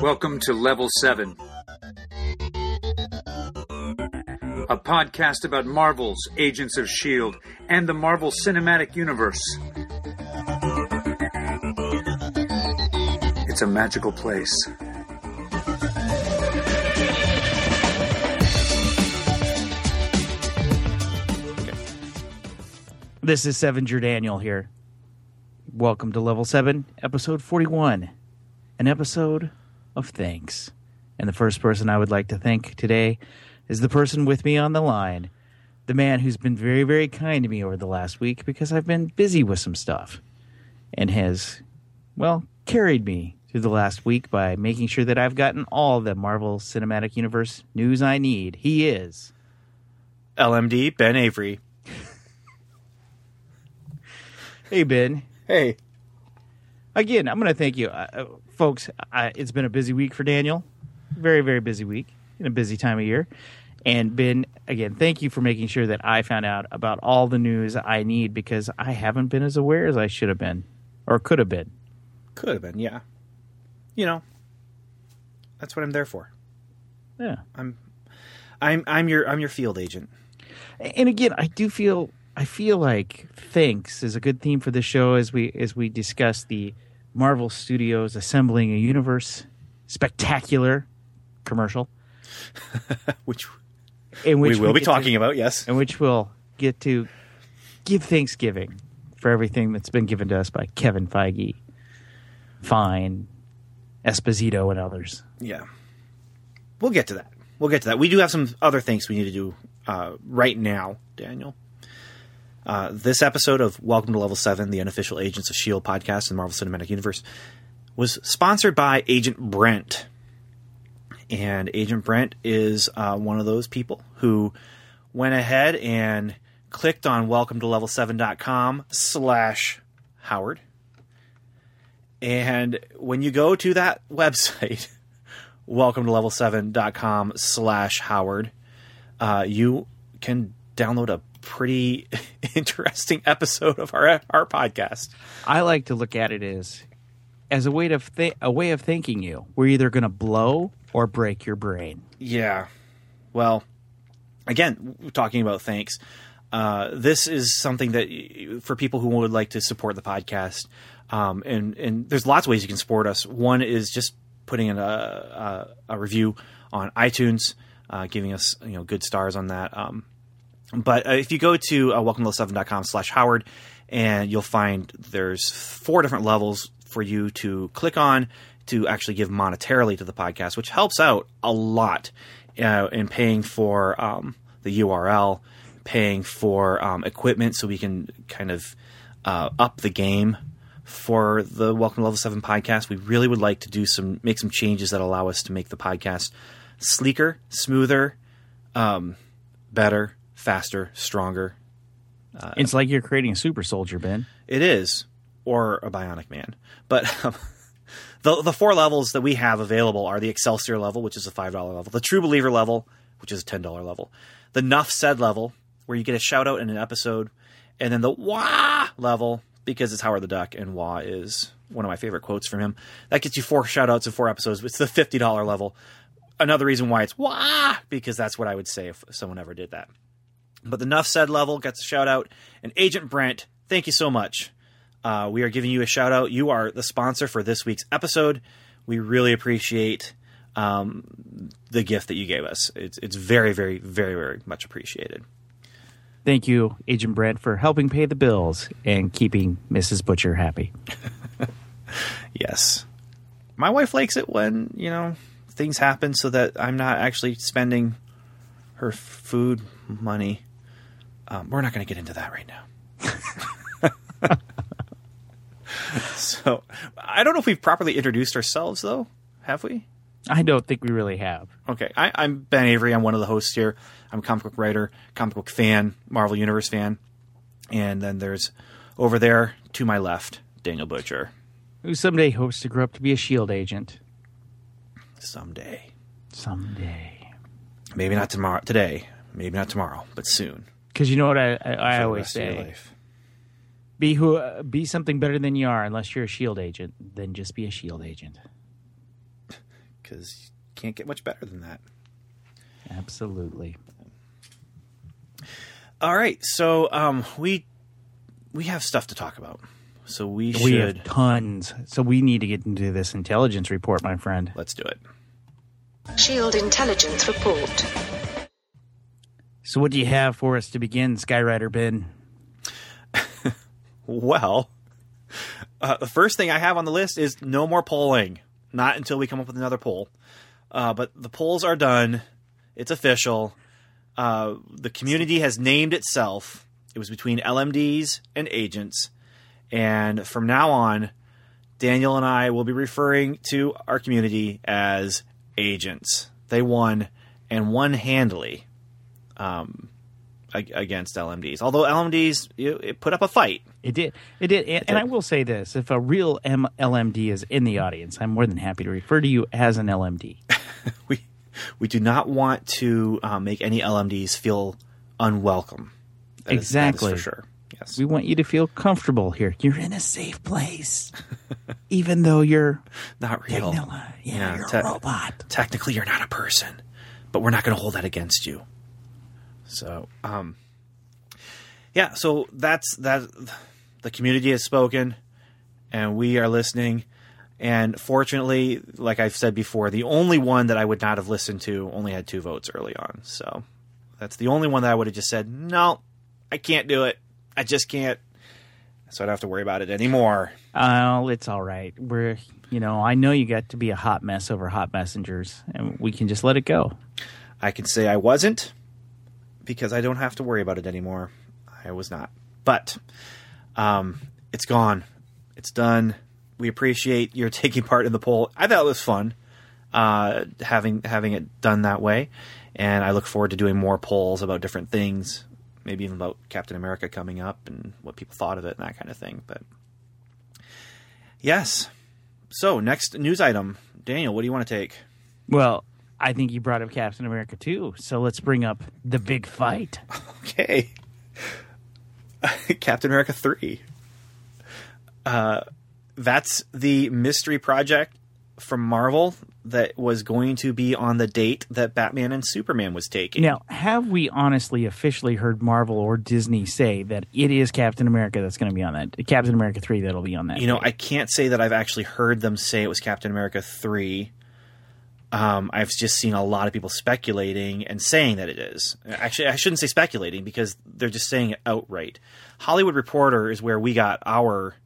Welcome to Level 7, a podcast about Marvel's Agents of S.H.I.E.L.D. and the Marvel Cinematic Universe. It's a magical place. This is Sevenger Daniel here. Welcome to Level 7, Episode 41, an episode of thanks. And the first person I would like to thank today is the person with me on the line, the man who's been very, very kind to me over the last week because I've been busy with some stuff and has, well, carried me through the last week by making sure that I've gotten all the Marvel Cinematic Universe news I need. He is LMD Ben Avery. Hey, Ben. Hey. Again, I'm going to thank you. Folks, it's been a busy week for Daniel. Very, very busy week and a busy time of year. And Ben, again, thank you for making sure that I found out about all the news I need because I haven't been as aware as I should have been or could have been. Could have been, yeah. You know, that's what I'm there for. Yeah. I'm your field agent. And again, I feel like thanks is a good theme for this show as we discuss the Marvel Studios assembling a universe spectacular commercial, which we will be talking about, yes, in which we'll get to give Thanksgiving for everything that's been given to us by Kevin Feige, Fine, Esposito, and others. Yeah, we'll get to that. We do have some other things we need to do right now, Daniel. This episode of Welcome to Level 7, the unofficial Agents of S.H.I.E.L.D. podcast in the Marvel Cinematic Universe, was sponsored by Agent Brent. And Agent Brent is one of those people who went ahead and clicked on welcometolevel7.com/Howard. And when you go to that website, welcometolevel7.com/Howard, you can download a pretty interesting episode of our podcast. I like to look at it as a way of thanking you. We're either going to blow or break your brain. Yeah. Well, again, talking about thanks, this is something that for people who would like to support the podcast, and there's lots of ways you can support us. One is just putting in a review on iTunes, giving us good stars on that. But if you go to welcometolevel7.com/Howard, and you'll find there's 4 different levels for you to click on to actually give monetarily to the podcast, which helps out a lot in paying for the URL, paying for equipment so we can kind of up the game for the Welcome to Level 7 podcast. We really would like to make some changes that allow us to make the podcast sleeker, smoother, better, faster, stronger. It's like you're creating a super soldier, Ben. It is, or a bionic man. But the 4 levels that we have available are the Excelsior level, which is a $5 level, the True Believer level, which is a $10 level, the Nuff Said level, where you get a shout out in an episode, and then the Wah level, because it's Howard the Duck, and Wah is one of my favorite quotes from him. That gets you 4 shout outs in 4 episodes. It's the $50 level. Another reason why it's Wah, because that's what I would say if someone ever did that. But the Nuff Said level gets a shout out. And Agent Brent, thank you so much. We are giving you a shout out. You are the sponsor for this week's episode. We really appreciate the gift that you gave us. It's very, very, very, very much appreciated. Thank you, Agent Brent, for helping pay the bills and keeping Mrs. Butcher happy. Yes. My wife likes it when, things happen so that I'm not actually spending her food money. We're not going to get into that right now. So, I don't know if we've properly introduced ourselves, though. Have we? I don't think we really have. Okay. I'm Ben Avery. I'm one of the hosts here. I'm a comic book writer, comic book fan, Marvel Universe fan. And then there's, over there, to my left, Daniel Butcher. Who someday hopes to grow up to be a S.H.I.E.L.D. agent. Someday. Maybe not tomorrow. Today. Maybe not tomorrow, but soon. Because you know what I always say? Be something better than you are unless you're a S.H.I.E.L.D. agent. Then just be a S.H.I.E.L.D. agent. because you can't get much better than that. Absolutely. All right, so we have stuff to talk about. So we have tons. So we need to get into this intelligence report, my friend. Let's do it. Shield intelligence report. So what do you have for us to begin, Skyrider Ben? Well, the first thing I have on the list is no more polling. Not until we come up with another poll. But the polls are done. It's official. The community has named itself. It was between LMDs and agents. And from now on, Daniel and I will be referring to our community as agents. They won, and won handily, against LMDs. Although LMDs, it put up a fight. It did. And I will say this. If a real LMD is in the audience, I'm more than happy to refer to you as an LMD. We do not want to make any LMDs feel unwelcome. Exactly. That is for sure. Yes. We want you to feel comfortable here. You're in a safe place, even though you're not real. You're a robot. Technically, you're not a person, but we're not going to hold that against you. So, so that's that. The community has spoken, and we are listening. And fortunately, like I've said before, the only one that I would not have listened to only had 2 votes early on. So that's the only one that I would have just said, no, I can't do it. I just can't. So I don't have to worry about it anymore. Oh, it's all right. I know you got to be a hot mess over hot messengers, and we can just let it go. I can say I wasn't, because I don't have to worry about it anymore. I was not. But it's gone. It's done. We appreciate your taking part in the poll. I thought it was fun having it done that way, and I look forward to doing more polls about different things, maybe even about Captain America coming up and what people thought of it and that kind of thing. But yes. So next news item, Daniel, what do you want to take? Well, I think you brought up Captain America too, so let's bring up the big fight. Okay. Captain America 3. That's the mystery project from Marvel that was going to be on the date that Batman and Superman was taking. Now, have we honestly officially heard Marvel or Disney say that it is Captain America that's going to be on that? Captain America 3 that'll be on that date? I can't say that I've actually heard them say it was Captain America 3. I've just seen a lot of people speculating and saying that it is. Actually, I shouldn't say speculating, because they're just saying it outright. Hollywood Reporter is where we got our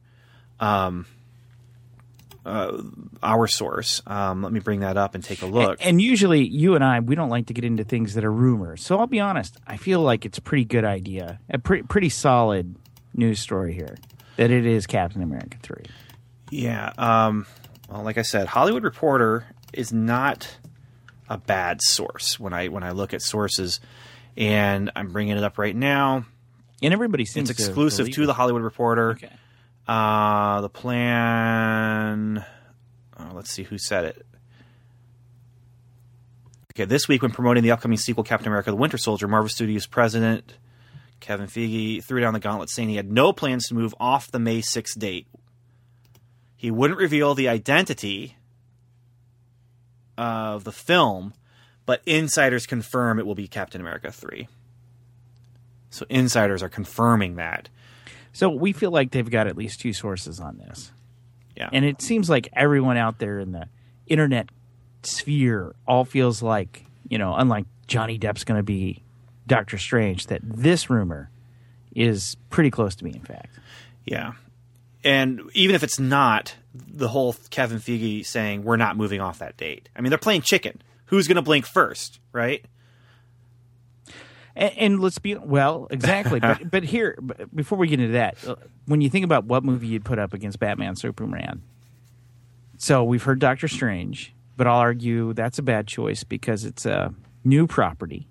source. Let me bring that up and take a look. And usually you and I, we don't like to get into things that are rumors. So I'll be honest, I feel like it's a pretty good idea, a pretty solid news story here, that it is Captain America 3. Yeah. Well, like I said, Hollywood Reporter is not a bad source when I look at sources, and I'm bringing it up right now. And everybody seems it's exclusive to the Hollywood Reporter. Okay. The plan. Let's see who said it. Okay, this week when promoting the upcoming sequel, Captain America: The Winter Soldier, Marvel Studios president Kevin Feige threw down the gauntlet, saying he had no plans to move off the May 6th date. He wouldn't reveal the identity of the film, but insiders confirm it will be Captain America 3. So insiders are confirming that. So we feel like they've got at least 2 sources on this. Yeah. And it seems like everyone out there in the internet sphere all feels like, unlike Johnny Depp's going to be Doctor Strange, that this rumor is pretty close to being fact. Yeah. And even if it's not, the whole Kevin Feige saying we're not moving off that date. I mean, they're playing chicken. Who's going to blink first, right? And let's be exactly. but here, before we get into that, when you think about what movie you'd put up against Batman, Superman, so we've heard Doctor Strange, but I'll argue that's a bad choice because it's a new property.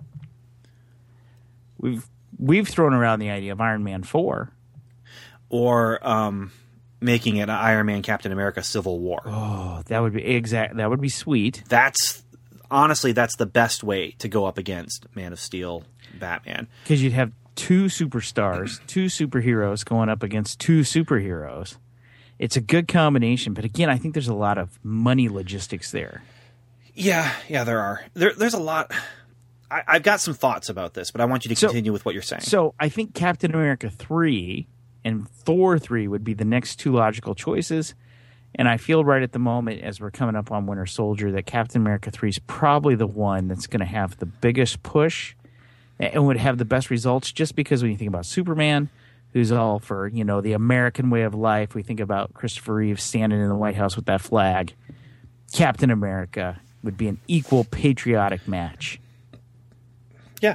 We've thrown around the idea of Iron Man 4, or making it Iron Man, Captain America, Civil War. Oh, that would be That would be sweet. That's honestly the best way to go up against Man of Steel, Batman, because you'd have 2 superstars, 2 superheroes going up against 2 superheroes. It's a good combination, but again, I think there's a lot of money logistics there. Yeah, there are. There's a lot. I've got some thoughts about this, but I want you to continue with what you're saying. So I think Captain America 3 and Thor 3 would be the next two logical choices. And I feel right at the moment, as we're coming up on Winter Soldier, that Captain America 3 is probably the one that's going to have the biggest push and would have the best results, just because when you think about Superman, who's all for, the American way of life, we think about Christopher Reeve standing in the White House with that flag. Captain America would be an equal patriotic match. Yeah.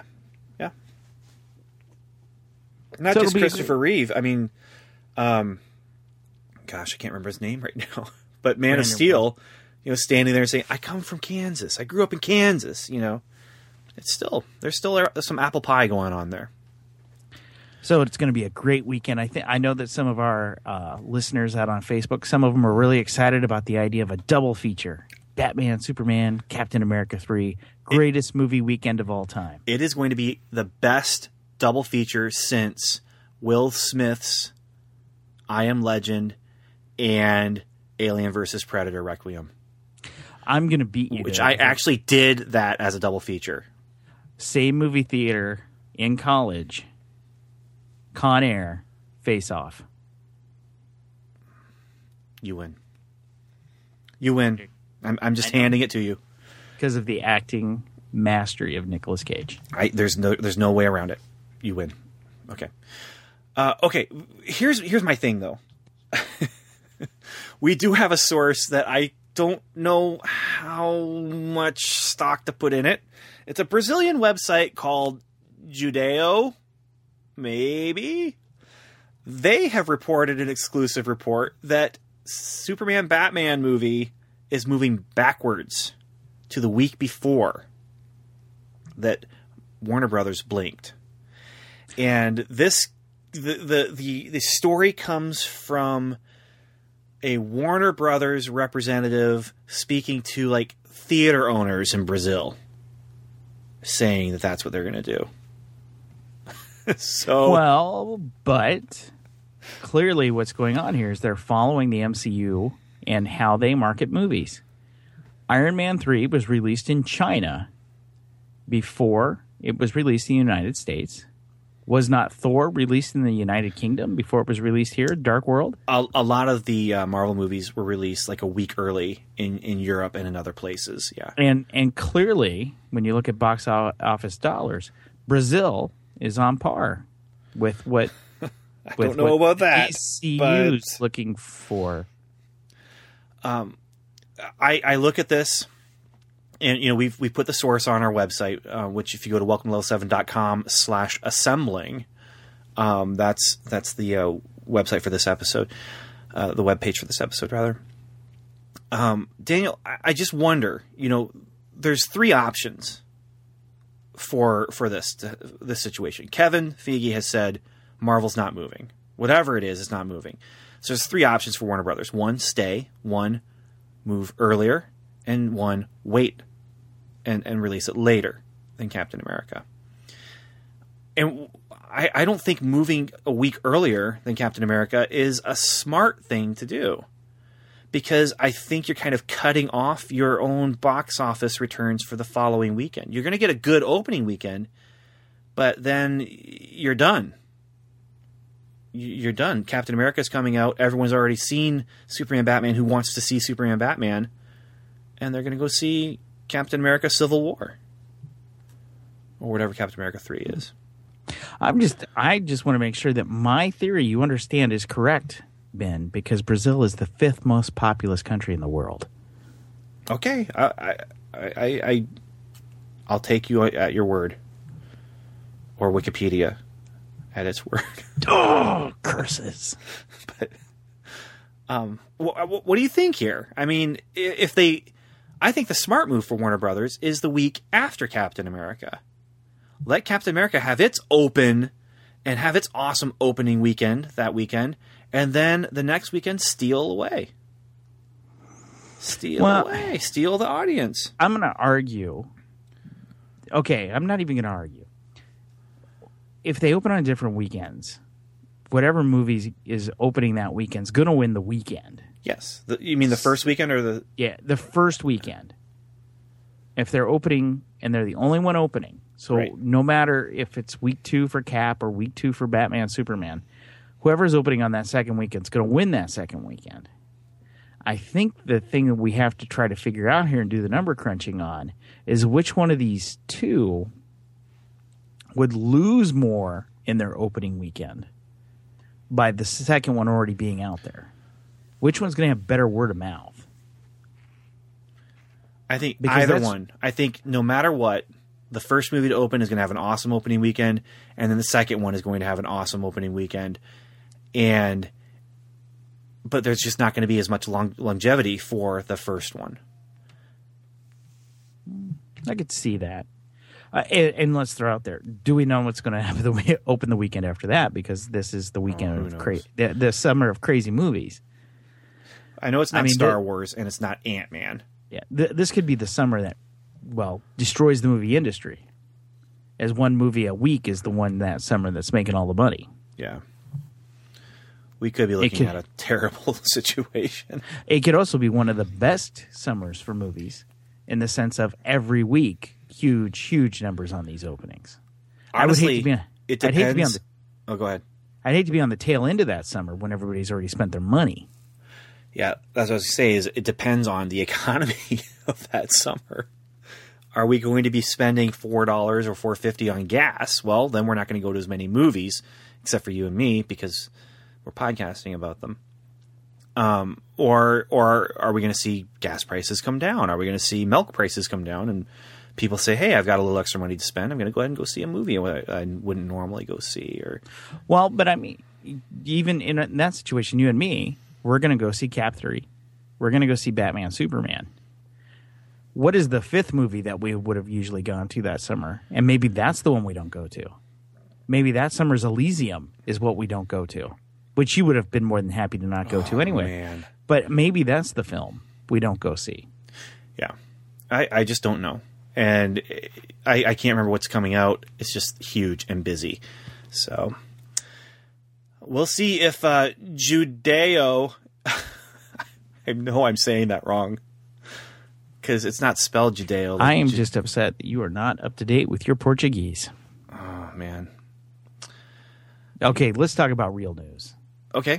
Not just Christopher Reeve. I mean, gosh, I can't remember his name right now. But Man of Steel, standing there and saying, "I come from Kansas. I grew up in Kansas." There's still some apple pie going on there. So it's going to be a great weekend. I know that some of our listeners out on Facebook, some of them are really excited about the idea of a double feature: Batman, Superman, Captain America 3, greatest movie weekend of all time. It is going to be the best double feature since Will Smith's I Am Legend and Alien vs. Predator Requiem. I'm going to beat you. Which I actually did that as a double feature. Same movie theater in college. Con Air, Face Off. You win. I'm just handing it to you. Because of the acting mastery of Nicolas Cage. There's no way around it. You win. Okay. Okay. Here's my thing, though. We do have a source that I don't know how much stock to put in it. It's a Brazilian website called Judeo. Maybe. They have reported an exclusive report that Superman Batman movie is moving backwards to the week before that Warner Brothers blinked. And this the story comes from a Warner Brothers representative speaking to like theater owners in Brazil, saying that that's what they're going to do. But clearly what's going on here is they're following the MCU and how they market movies. Iron Man 3 was released in China before it was released in the United States. Was not Thor released in the United Kingdom before it was released here, Dark World? A lot of the Marvel movies were released like a week early in Europe and in other places, yeah. And clearly, when you look at box office dollars, Brazil is on par with what I don't know about that. DCU's looking for. I look at this, and we put the source on our website, which if you go to welcomelevel7.com/assembling, that's the website for this episode, the webpage for this episode rather. Daniel, I just wonder, there's three options for this situation. Kevin Feige has said Marvel's not moving. Whatever it is, it's not moving. So there's three options for Warner Brothers. One, stay. One, move earlier. And one, wait and release it later than Captain America. And I don't think moving a week earlier than Captain America is a smart thing to do, because I think you're kind of cutting off your own box office returns for the following weekend. You're going to get a good opening weekend, but then you're done. You're done. Captain America's coming out. Everyone's already seen Superman Batman who wants to see Superman Batman, and they're going to go see Captain America Civil War, or whatever Captain America 3 is. I just want to make sure that my theory, you understand, is correct, Ben, because Brazil is the 5th most populous country in the world. Okay, I'll take you at your word, or Wikipedia at its word. Oh, curses! But what do you think here? I mean, I think the smart move for Warner Brothers is the week after Captain America. Let Captain America have its open and have its awesome opening weekend that weekend, and then the next weekend steal away. Steal the audience. I'm going to argue. Okay, I'm not even going to argue. If they open on different weekends, whatever movie is opening that weekend is going to win the weekend. Yes. You mean the first weekend or the... Yeah, the first weekend. if they're opening and they're the only one opening, so Right. no matter if it's week 2 for Cap or week 2 for Batman, Superman, whoever's opening on that second weekend is going to win that second weekend. I think the thing that we have to try to figure out here and do the number crunching on is which one of these two would lose more in their opening weekend by the second one already being out there. Which one's going to have better word of mouth? I think Because either that's- one. I think no matter what, the first movie to open is going to have an awesome opening weekend, and then the second one is going to have an awesome opening weekend. But there's just not going to be as much longevity for the first one. I could see that. And let's throw out there: do we know what's going to happen open the weekend after that? Because this is the weekend who of knows? the summer of crazy movies. I know it's not I mean, Star but- Wars and it's not Ant-Man. Yeah, this could be the summer that, well, destroys the movie industry. As one movie a week is the one that summer that's making all the money. Yeah. We could be looking could- at a terrible situation. It could also be one of the best summers for movies, in the sense of every week, huge numbers on these openings. Honestly, I would hate to be on, it I'd hate to be on depends. the, Oh, go ahead. I'd hate to be on the tail end of that summer when everybody's already spent their money. Yeah, that's what I was going to say. Is it depends on the economy of that summer. Are we going to be spending $4 or $4.50 on gas? Well, then we're not going to go to as many movies, except for you and me, because we're podcasting about them. Or are we going to see gas prices come down? Are we going to see milk prices come down? And people say, "Hey, I've got a little extra money to spend. I'm going to go ahead and go see a movie I wouldn't normally go see." Or Well, but I mean, even in that situation, you and me, we're going to go see Cap 3. We're going to go see Batman, Superman. What is the fifth movie that we would have usually gone to that summer? And maybe that's the one we don't go to. Maybe that summer's Elysium is what we don't go to, which you would have been more than happy to not go to anyway. man. But maybe that's the film we don't go see. Yeah, I just don't know, and I can't remember what's coming out. It's just huge and busy, so we'll see if Judeo. I know I'm saying that wrong because it's not spelled Judeo. I am just upset that you are not up to date with your Portuguese. Oh man. Okay, let's talk about real news. Okay.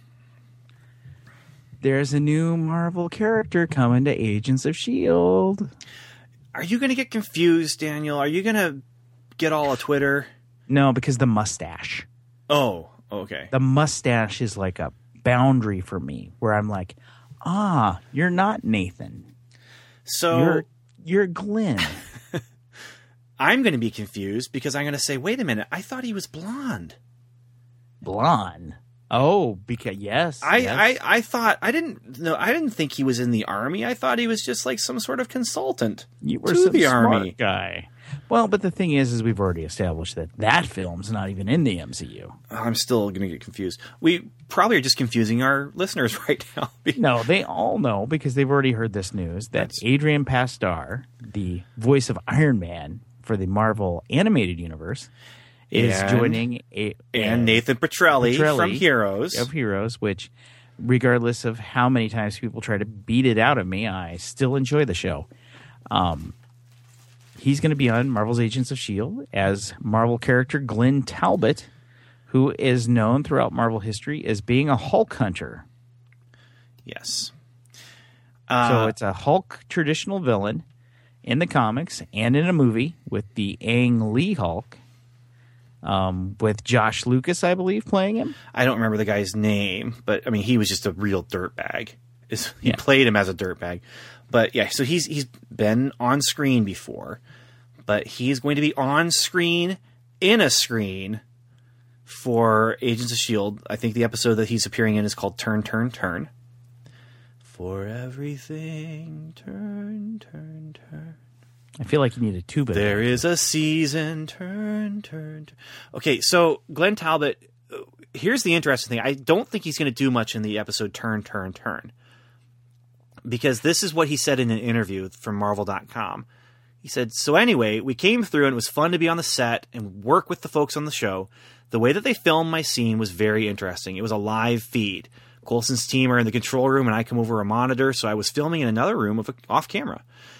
There's a new Marvel character coming to Agents of S.H.I.E.L.D. Are you going to get confused, Daniel? Are you going to get all of Twitter? No, because the mustache. Oh, okay. The mustache is like a boundary for me where I'm like, you're not Nathan. So You're Glenn. I'm going to be confused because I'm going to say, wait a minute, I thought he was blonde. Blonde. Oh, because yes. I thought I didn't think he was in the army. I thought he was just like some sort of consultant You were to some the smart army. guy. Well, but the thing is we've already established that film's not even in the MCU. I'm still going to get confused. We probably are just confusing our listeners right now. No, they all know because they've already heard this news that Adrian Pasdar, the voice of Iron Man for the Marvel Animated Universe, is And- joining and Nathan Petrelli from Heroes. of Heroes, which, regardless of how many times people try to beat it out of me, I still enjoy the show. He's going to be on Marvel's Agents of S.H.I.E.L.D. as Marvel character Glenn Talbot, who is known throughout Marvel history as being a Hulk hunter. Yes. So it's a Hulk traditional villain in the comics and in a movie with the Ang Lee Hulk, with Josh Lucas, I believe, playing him. I don't remember the guy's name, but I mean, he was just a real dirtbag. He Yeah. played him as a dirtbag. But yeah, so he's been on screen before, but he's going to be on screen in a screen for Agents of S.H.I.E.L.D. I think the episode that he's appearing in is called Turn, Turn, Turn. For everything, turn, turn, turn. I feel like you need a tuba. There is a season, turn, turn, turn. Okay, so Glenn Talbot, here's the interesting thing. I don't think he's going to do much in the episode Turn, Turn, Turn. Because this is what he said in an interview from Marvel.com. He said, so anyway, we came through and it was fun to be on the set and work with the folks on the show. The way that they filmed my scene was very interesting. It was a live feed. Coulson's team are in the control room and I come over a monitor, so I was filming in another room off camera.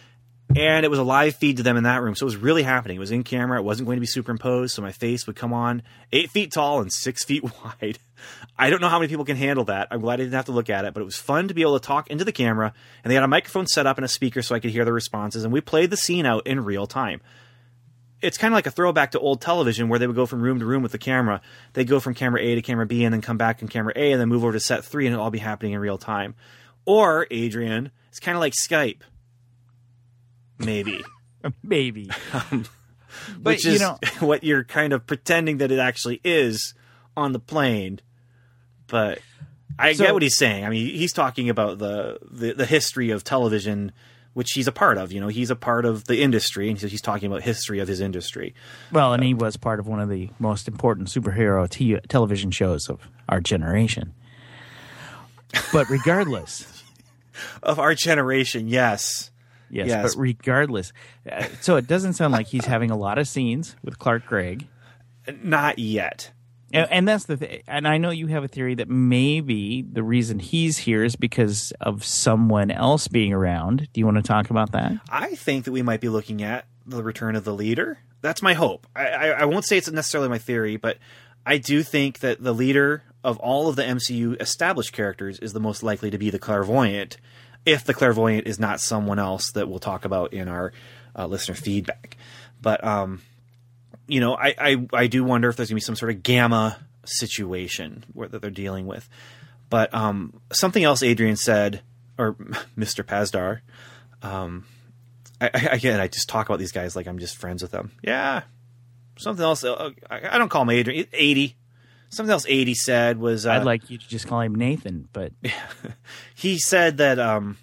And it was a live feed to them in that room. So it was really happening. It was in camera. It wasn't going to be superimposed. So my face would come on 8 feet tall and 6 feet wide. I don't know how many people can handle that. I'm glad I didn't have to look at it, but it was fun to be able to talk into the camera. And they had a microphone set up and a speaker so I could hear the responses. And we played the scene out in real time. It's kind of like a throwback to old television where they would go from room to room with the camera. They'd go from camera A to camera B and then come back in camera A and then move over to set 3 and it'll all be happening in real time. Or, Adrian, it's kind of like Skype. Maybe. Maybe. Which is what you're kind of pretending that it actually is on the plane. But I get what he's saying. I mean, he's talking about the history of television, which he's a part of. He's a part of the industry, and he's talking about history of his industry. Well, and he was part of one of the most important superhero television shows of our generation. But regardless. Of our generation, yes. Yes, but regardless. So it doesn't sound like he's having a lot of scenes with Clark Gregg. Not yet. And that's the thing. And I know you have a theory that maybe the reason he's here is because of someone else being around. Do you want to talk about that? I think that we might be looking at the return of the leader. That's my hope. I won't say it's necessarily my theory, but I do think that the leader of all of the MCU established characters is the most likely to be the clairvoyant, if the clairvoyant is not someone else that we'll talk about in our listener feedback. But, I do wonder if there's going to be some sort of gamma situation that they're dealing with. But something else Adrian said, or Mr. Pazdar, I just talk about these guys like I'm just friends with them. Yeah. Something else. I don't call him Adrian. 80. Something else 80 said was... I'd like you to just call him Nathan, but... He said that,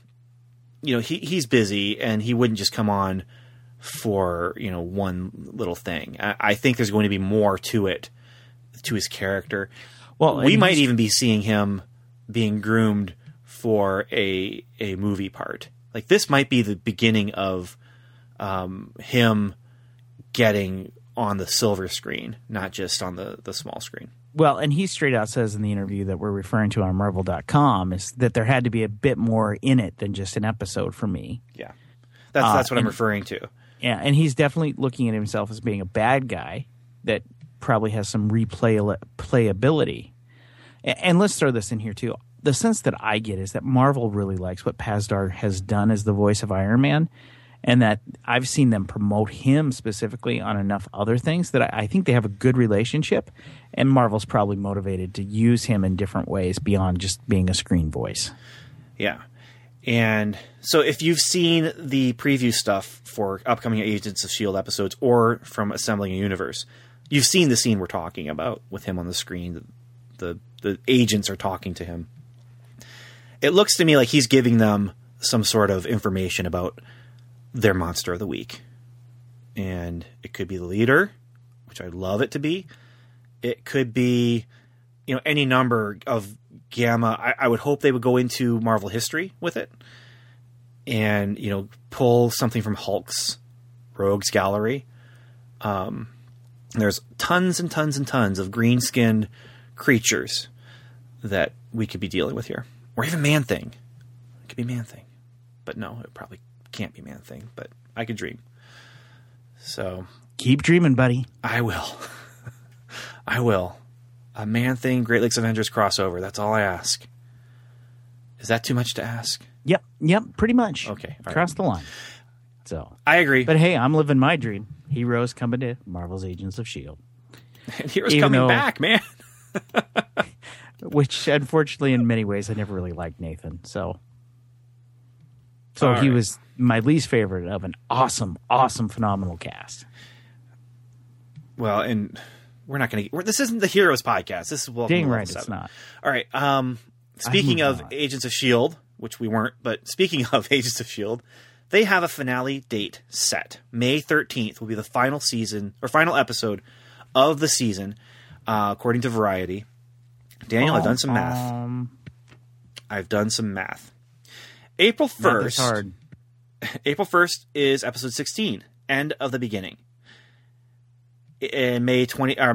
he's busy and he wouldn't just come on for, one little thing. I think there's going to be more to it, to his character. Well, we might even be seeing him being groomed for a movie part. Like, this might be the beginning of him getting on the silver screen, not just on the small screen. Well, and he straight out says in the interview that we're referring to on Marvel.com is that there had to be a bit more in it than just an episode for me. Yeah. That's what I'm referring to. Yeah, and he's definitely looking at himself as being a bad guy that probably has some replayability. And let's throw this in here, too. The sense that I get is that Marvel really likes what Pazdar has done as the voice of Iron Man, and that I've seen them promote him specifically on enough other things that I think they have a good relationship, and Marvel's probably motivated to use him in different ways beyond just being a screen voice. Yeah. And so if you've seen the preview stuff for upcoming Agents of S.H.I.E.L.D. episodes or from Assembling a Universe, you've seen the scene we're talking about with him on the screen. The agents are talking to him. It looks to me like he's giving them some sort of information about their monster of the week. And it could be the leader, which I'd love it to be. It could be, any number of gamma. I would hope they would go into Marvel history with it and, pull something from Hulk's Rogues Gallery. There's tons and tons and tons of green-skinned creatures that we could be dealing with here. Or even Man-Thing. It could be Man-Thing. But no, it probably can't be Man-Thing, but I could dream. So keep dreaming, buddy. I will. I will. A Man-Thing, Great Lakes Avengers crossover. That's all I ask. Is that too much to ask? Yep, pretty much. Okay. Cross the line. So I agree. But hey, I'm living my dream. Heroes coming to Marvel's Agents of S.H.I.E.L.D. And Heroes coming back, man. Which, unfortunately, in many ways, I never really liked Nathan. So he right. was my least favorite of an awesome, phenomenal cast. Well, and we're not going to... This isn't the Heroes podcast. This is Welcome Dang to right, Level 7. it's not. All right. Speaking of Agents of S.H.I.E.L.D., which we weren't, but speaking of Agents of S.H.I.E.L.D., they have a finale date set. May 13th will be the final episode of the season, according to Variety. Daniel, I've done some math. April 1st. Hard. April 1st is episode 16, End of the Beginning. And May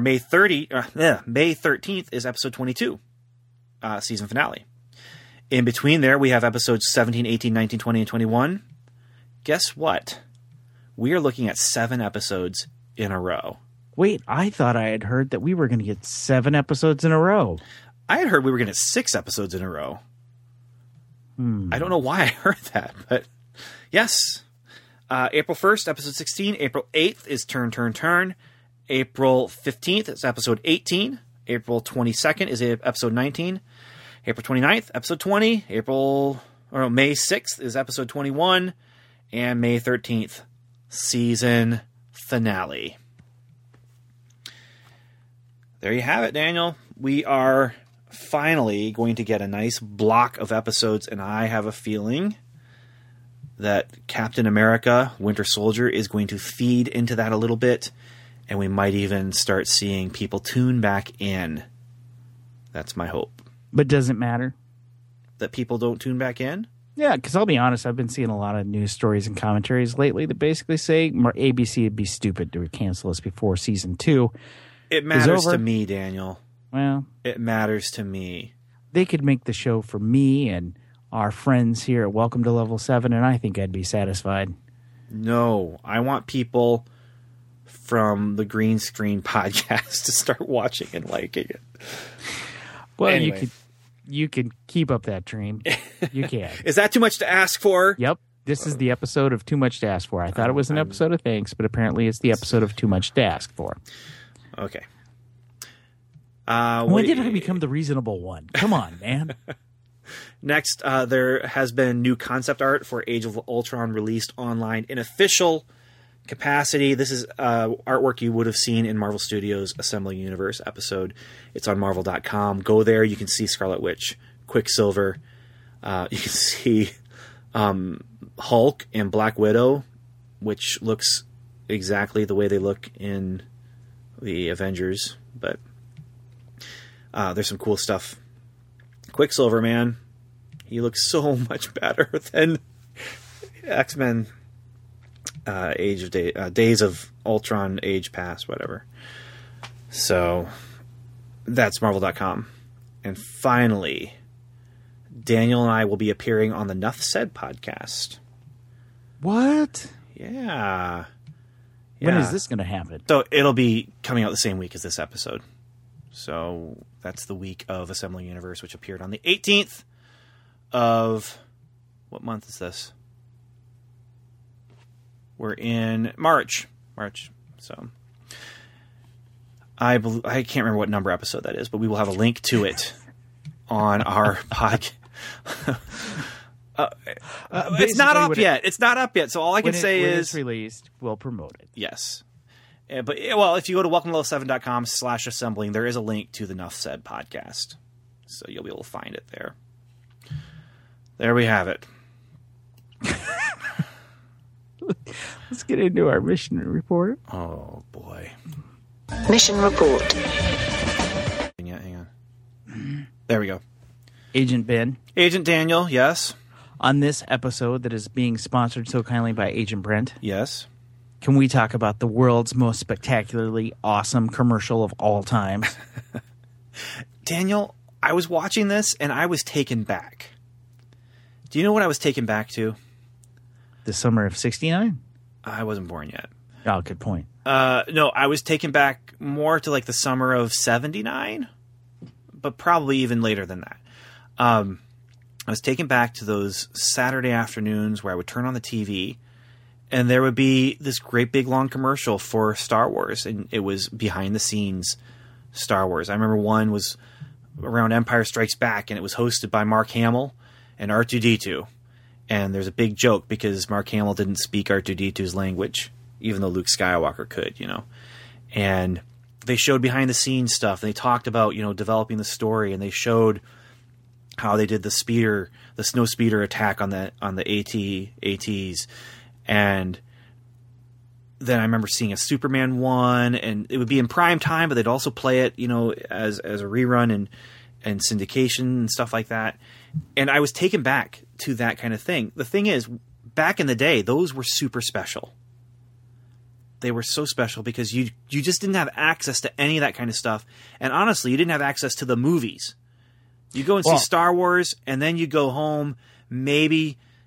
13th is episode 22, season finale. In between there, we have episodes 17, 18, 19, 20, and 21. guess what? We are looking at 7 episodes in a row. Wait, I thought I had heard that we were going to get 7 episodes in a row. I had heard we were going to get 6 episodes in a row. I don't know why I heard that, but yes. April 1st, episode 16. April 8th is Turn. April 15th is episode 18. April 22nd is episode 19. April 29th, episode 20. May 6th is episode 21. And May 13th, season finale. There you have it, Daniel. We are finally going to get a nice block of episodes, and I have a feeling that Captain America, Winter Soldier, is going to feed into that a little bit, and we might even start seeing people tune back in. That's my hope. But does it matter? That people don't tune back in? Yeah, because I'll be honest, I've been seeing a lot of news stories and commentaries lately that basically say ABC would be stupid to cancel us before season 2. It matters to me, Daniel. Well, it matters to me. They could make the show for me and our friends here at Welcome to Level 7, and I think I'd be satisfied. No, I want people from the Green Screen podcast to start watching and liking it. Well, anyway. you can keep up that dream. You can. Is that too much to ask for? Yep. This is the episode of Too Much to Ask For. I thought it was an episode of Thanks, but apparently it's the episode of Too Much to Ask For. Okay. When did I become the reasonable one? Come on, man. Next, there has been new concept art for Age of Ultron released online in official capacity. This is artwork you would have seen in Marvel Studios' Assembling Universe episode. It's on Marvel.com. Go there. You can see Scarlet Witch, Quicksilver. You can see Hulk and Black Widow, which looks exactly the way they look in the Avengers, but there's some cool stuff. Quicksilver, man, he looks so much better than X-Men Days of Ultron Age Past, whatever. So that's Marvel.com. And finally, Daniel and I will be appearing on the Nuff Said podcast. What? Yeah. When is this going to happen? So it'll be coming out the same week as this episode. So that's the week of Assembling Universe, which appeared on the 18th of... What month is this? We're in March. So I can't remember what number episode that is, but we will have a link to it on our podcast. It's not up yet. It's not up yet. So all I can say is... when it's released, we'll promote it. Yes. But, well, if you go to welcomelevel7.com/assembling, there is a link to the Nuff Said podcast. So you'll be able to find it there. There we have it. Let's get into our mission report. Oh, boy. Mission report. Hang on. There we go. Agent Ben. Agent Daniel, yes. On this episode that is being sponsored so kindly by Agent Brent, Yes. can we talk about the world's most spectacularly awesome commercial of all time? Daniel, I was watching this and I was taken back. Do you know what I was taken back to? The summer of '69? I wasn't born yet. Oh, good point. No, I was taken back more to like the summer of '79, but probably even later than that. I was taken back to those Saturday afternoons where I would turn on the TV and there would be this great big long commercial for Star Wars, and it was behind the scenes Star Wars. I remember one was around Empire Strikes Back, and it was hosted by Mark Hamill and R2-D2. And there's a big joke because Mark Hamill didn't speak R2-D2's language, even though Luke Skywalker could, you know. And they showed behind the scenes stuff, and they talked about, you know, developing the story, and they showed how they did the snow speeder attack on the ATs. And then I remember seeing a Superman one, and it would be in prime time, but they'd also play it, you know, as a rerun and syndication and stuff like that. And I was taken back to that kind of thing. The thing is, back in the day, those were super special. They were so special because you just didn't have access to any of that kind of stuff. And honestly, you didn't have access to the movies. You go and see Star Wars, and then you go home, maybe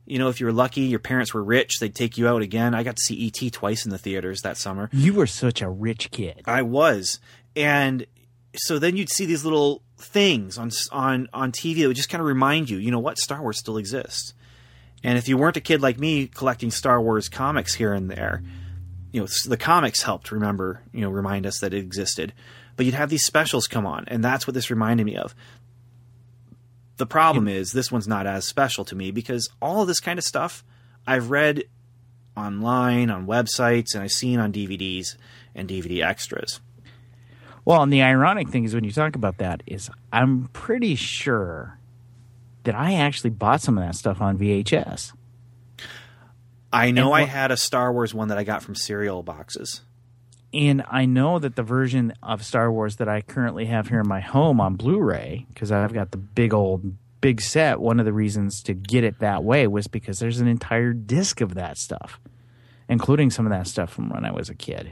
You know, if you were lucky, your parents were rich, they'd take you out again. I got to see E.T. twice in the theaters that summer. You were such a rich kid. I was. And so then you'd see these little things on TV that would just kind of remind you, you know what, Star Wars still exists. And if you weren't a kid like me collecting Star Wars comics here and there, you know, the comics helped remind us that it existed. But you'd have these specials come on, and that's what this reminded me of. The problem is this one's not as special to me because all of this kind of stuff I've read online, on websites, and I've seen on DVDs and DVD extras. Well, and the ironic thing is when you talk about that is I'm pretty sure that I actually bought some of that stuff on VHS. I know I had a Star Wars one that I got from cereal boxes. And I know that the version of Star Wars that I currently have here in my home on Blu-ray, because I've got the big set, one of the reasons to get it that way was because there's an entire disc of that stuff, including some of that stuff from when I was a kid.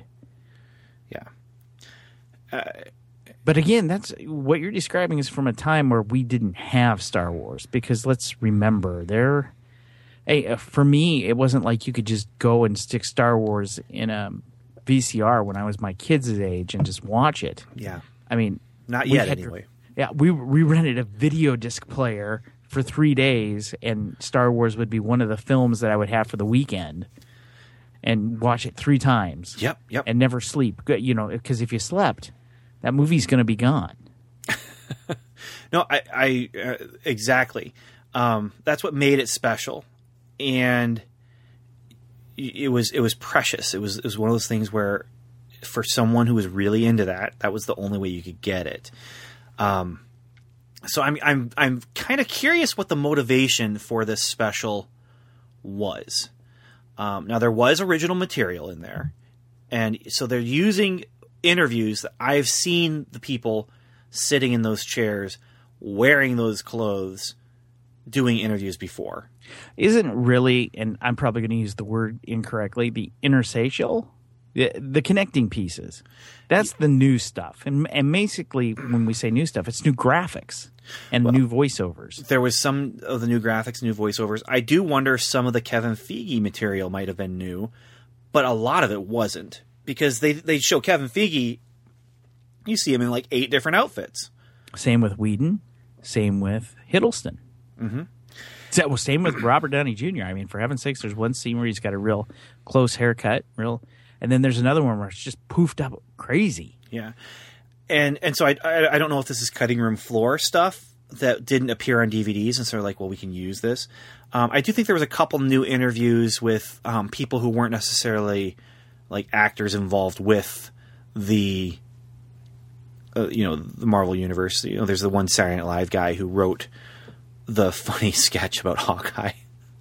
Yeah. But again, that's what you're describing is from a time where we didn't have Star Wars, because let's remember, for me, it wasn't like you could just go and stick Star Wars in a VCR when I was my kids' age and just watch it. Yeah. I mean, not yet anyway. Yeah, we rented a video disc player for 3 days, and Star Wars would be one of the films that I would have for the weekend and watch it 3 times. Yep. And never sleep. You know, because if you slept, that movie's going to be gone. No, I exactly. That's what made it special. And it was precious. It was one of those things where, for someone who was really into that was the only way you could get it. So I'm kind of curious what the motivation for this special was. Now there was original material in there, and so they're using interviews that I've seen the people sitting in those chairs, wearing those clothes, doing interviews before. Isn't really, and I'm probably going to use the word incorrectly, the interstitial, the connecting pieces. That's the new stuff. And basically, when we say new stuff, it's new graphics and new voiceovers. There was some of the new graphics, new voiceovers. I do wonder if some of the Kevin Feige material might have been new, but a lot of it wasn't. Because they show Kevin Feige, you see him in like 8 different outfits. Same with Whedon. Same with Hiddleston. Mm-hmm. Same with Robert Downey Jr. I mean, for heaven's sakes, there's one scene where he's got a real close haircut, and then there's another one where it's just poofed up crazy. Yeah, and so I don't know if this is cutting room floor stuff that didn't appear on DVDs, and so they're like, well, we can use this. I do think there was a couple new interviews with people who weren't necessarily like actors involved with the the Marvel universe. You know, there's the one Saturday Night Live guy who wrote the funny sketch about Hawkeye.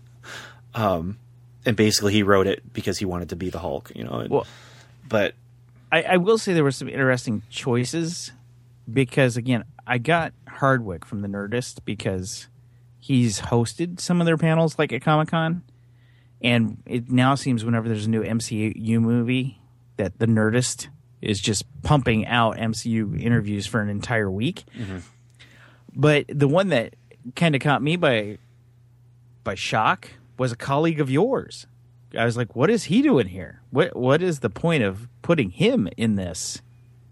And basically he wrote it because he wanted to be the Hulk, but I will say there were some interesting choices because, again, I got Hardwick from the Nerdist because he's hosted some of their panels like at Comic-Con, and it now seems whenever there's a new MCU movie that the Nerdist is just pumping out MCU interviews for an entire week. Mm-hmm. But the one that kind of caught me by shock was a colleague of yours. I was like, what is he doing here? What is the point of putting him in this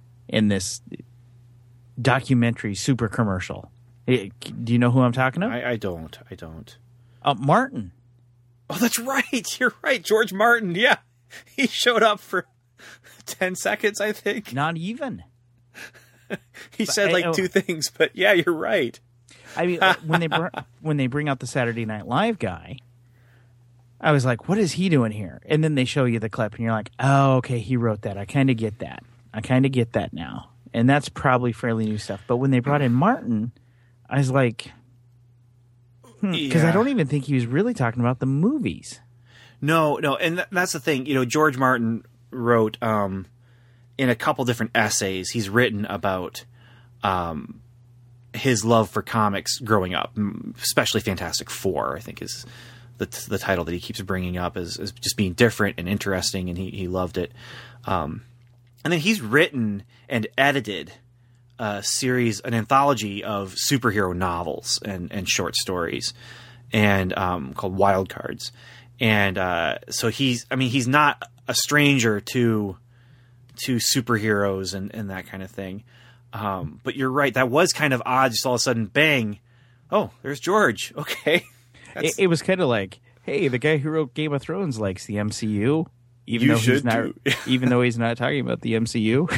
documentary super commercial? Do you know who I'm talking about? I don't. Martin. Oh, that's right. You're right. George Martin. Yeah. He showed up for 10 seconds, I think. Not even. He said 2 things, but yeah, you're right. I mean, when they bring out the Saturday Night Live guy, I was like, what is he doing here? And then they show you the clip, and you're like, oh, okay, he wrote that. I kind of get that now. And that's probably fairly new stuff. But when they brought in Martin, I was like, because I don't even think he was really talking about the movies. No, and that's the thing. George Martin wrote in a couple different essays, he's written about his love for comics growing up, especially Fantastic Four, I think is the title that he keeps bringing up as just being different and interesting, and he loved it. And then he's written and edited an anthology of superhero novels and short stories. and called Wild Cards. And so he's not a stranger to superheroes and that kind of thing. But you're right, that was kind of odd. Just all of a sudden, bang! Oh, there's George. Okay, it was kind of like, hey, the guy who wrote Game of Thrones likes the MCU, even though he's not talking about the MCU.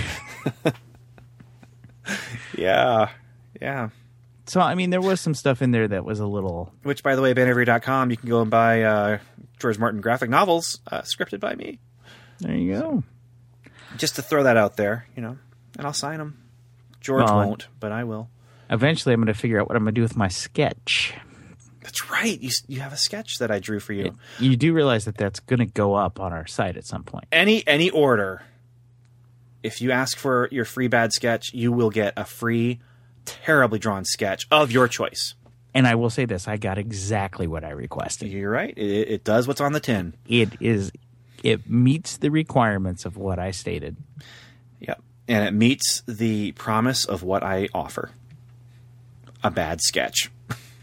Yeah. So, I mean, there was some stuff in there that was a little... Which, by the way, BenAvery.com, you can go and buy George Martin graphic novels scripted by me. There you go. Just to throw that out there, and I'll sign them. George won't, but I will. Eventually, I'm going to figure out what I'm going to do with my sketch. That's right. You have a sketch that I drew for you. You do realize that that's going to go up on our site at some point. Any order, if you ask for your free bad sketch, you will get a free, terribly drawn sketch of your choice. And I will say this, I got exactly what I requested. You're right. It does what's on the tin. It meets the requirements of what I stated. Yep. And it meets the promise of what I offer. A bad sketch.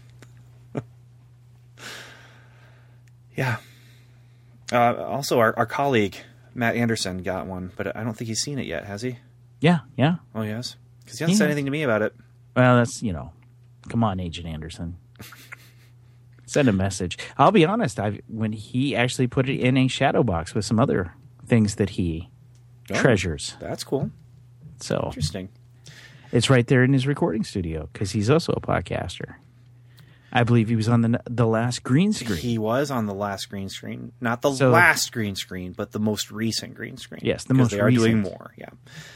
Yeah. Also, our colleague, Matt Anderson, got one, but I don't think he's seen it yet, has he? Yeah. Oh, he has? Because he hasn't said anything to me about it. Well, that's, come on, Agent Anderson. Send a message. I'll be honest, when he actually put it in a shadow box with some other things that he treasures. That's cool. So interesting. It's right there in his recording studio because he's also a podcaster. I believe he was on the last green screen. He was on the last green screen. Not the last green screen, but the most recent green screen. Yes, the most recent. Because they are doing more, yeah.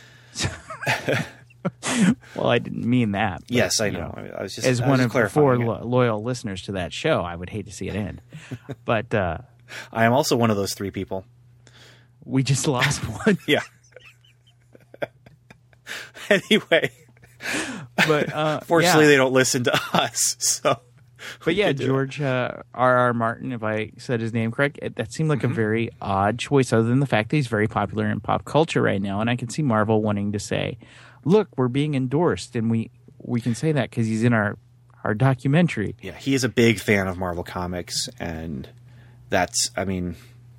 Well, I didn't mean that. But, yes, I know. I was just as one of the 4 it. Loyal listeners to that show, I would hate to see it end. But I am also one of those 3 people. We just lost one. Yeah. Anyway. But fortunately, they don't listen to us, so... But yeah, George R.R. Martin, if I said his name correct, that seemed like a very odd choice, other than the fact that he's very popular in pop culture right now. And I can see Marvel wanting to say, look, we're being endorsed, and we can say that because he's in our documentary. Yeah, he is a big fan of Marvel Comics, and that's, now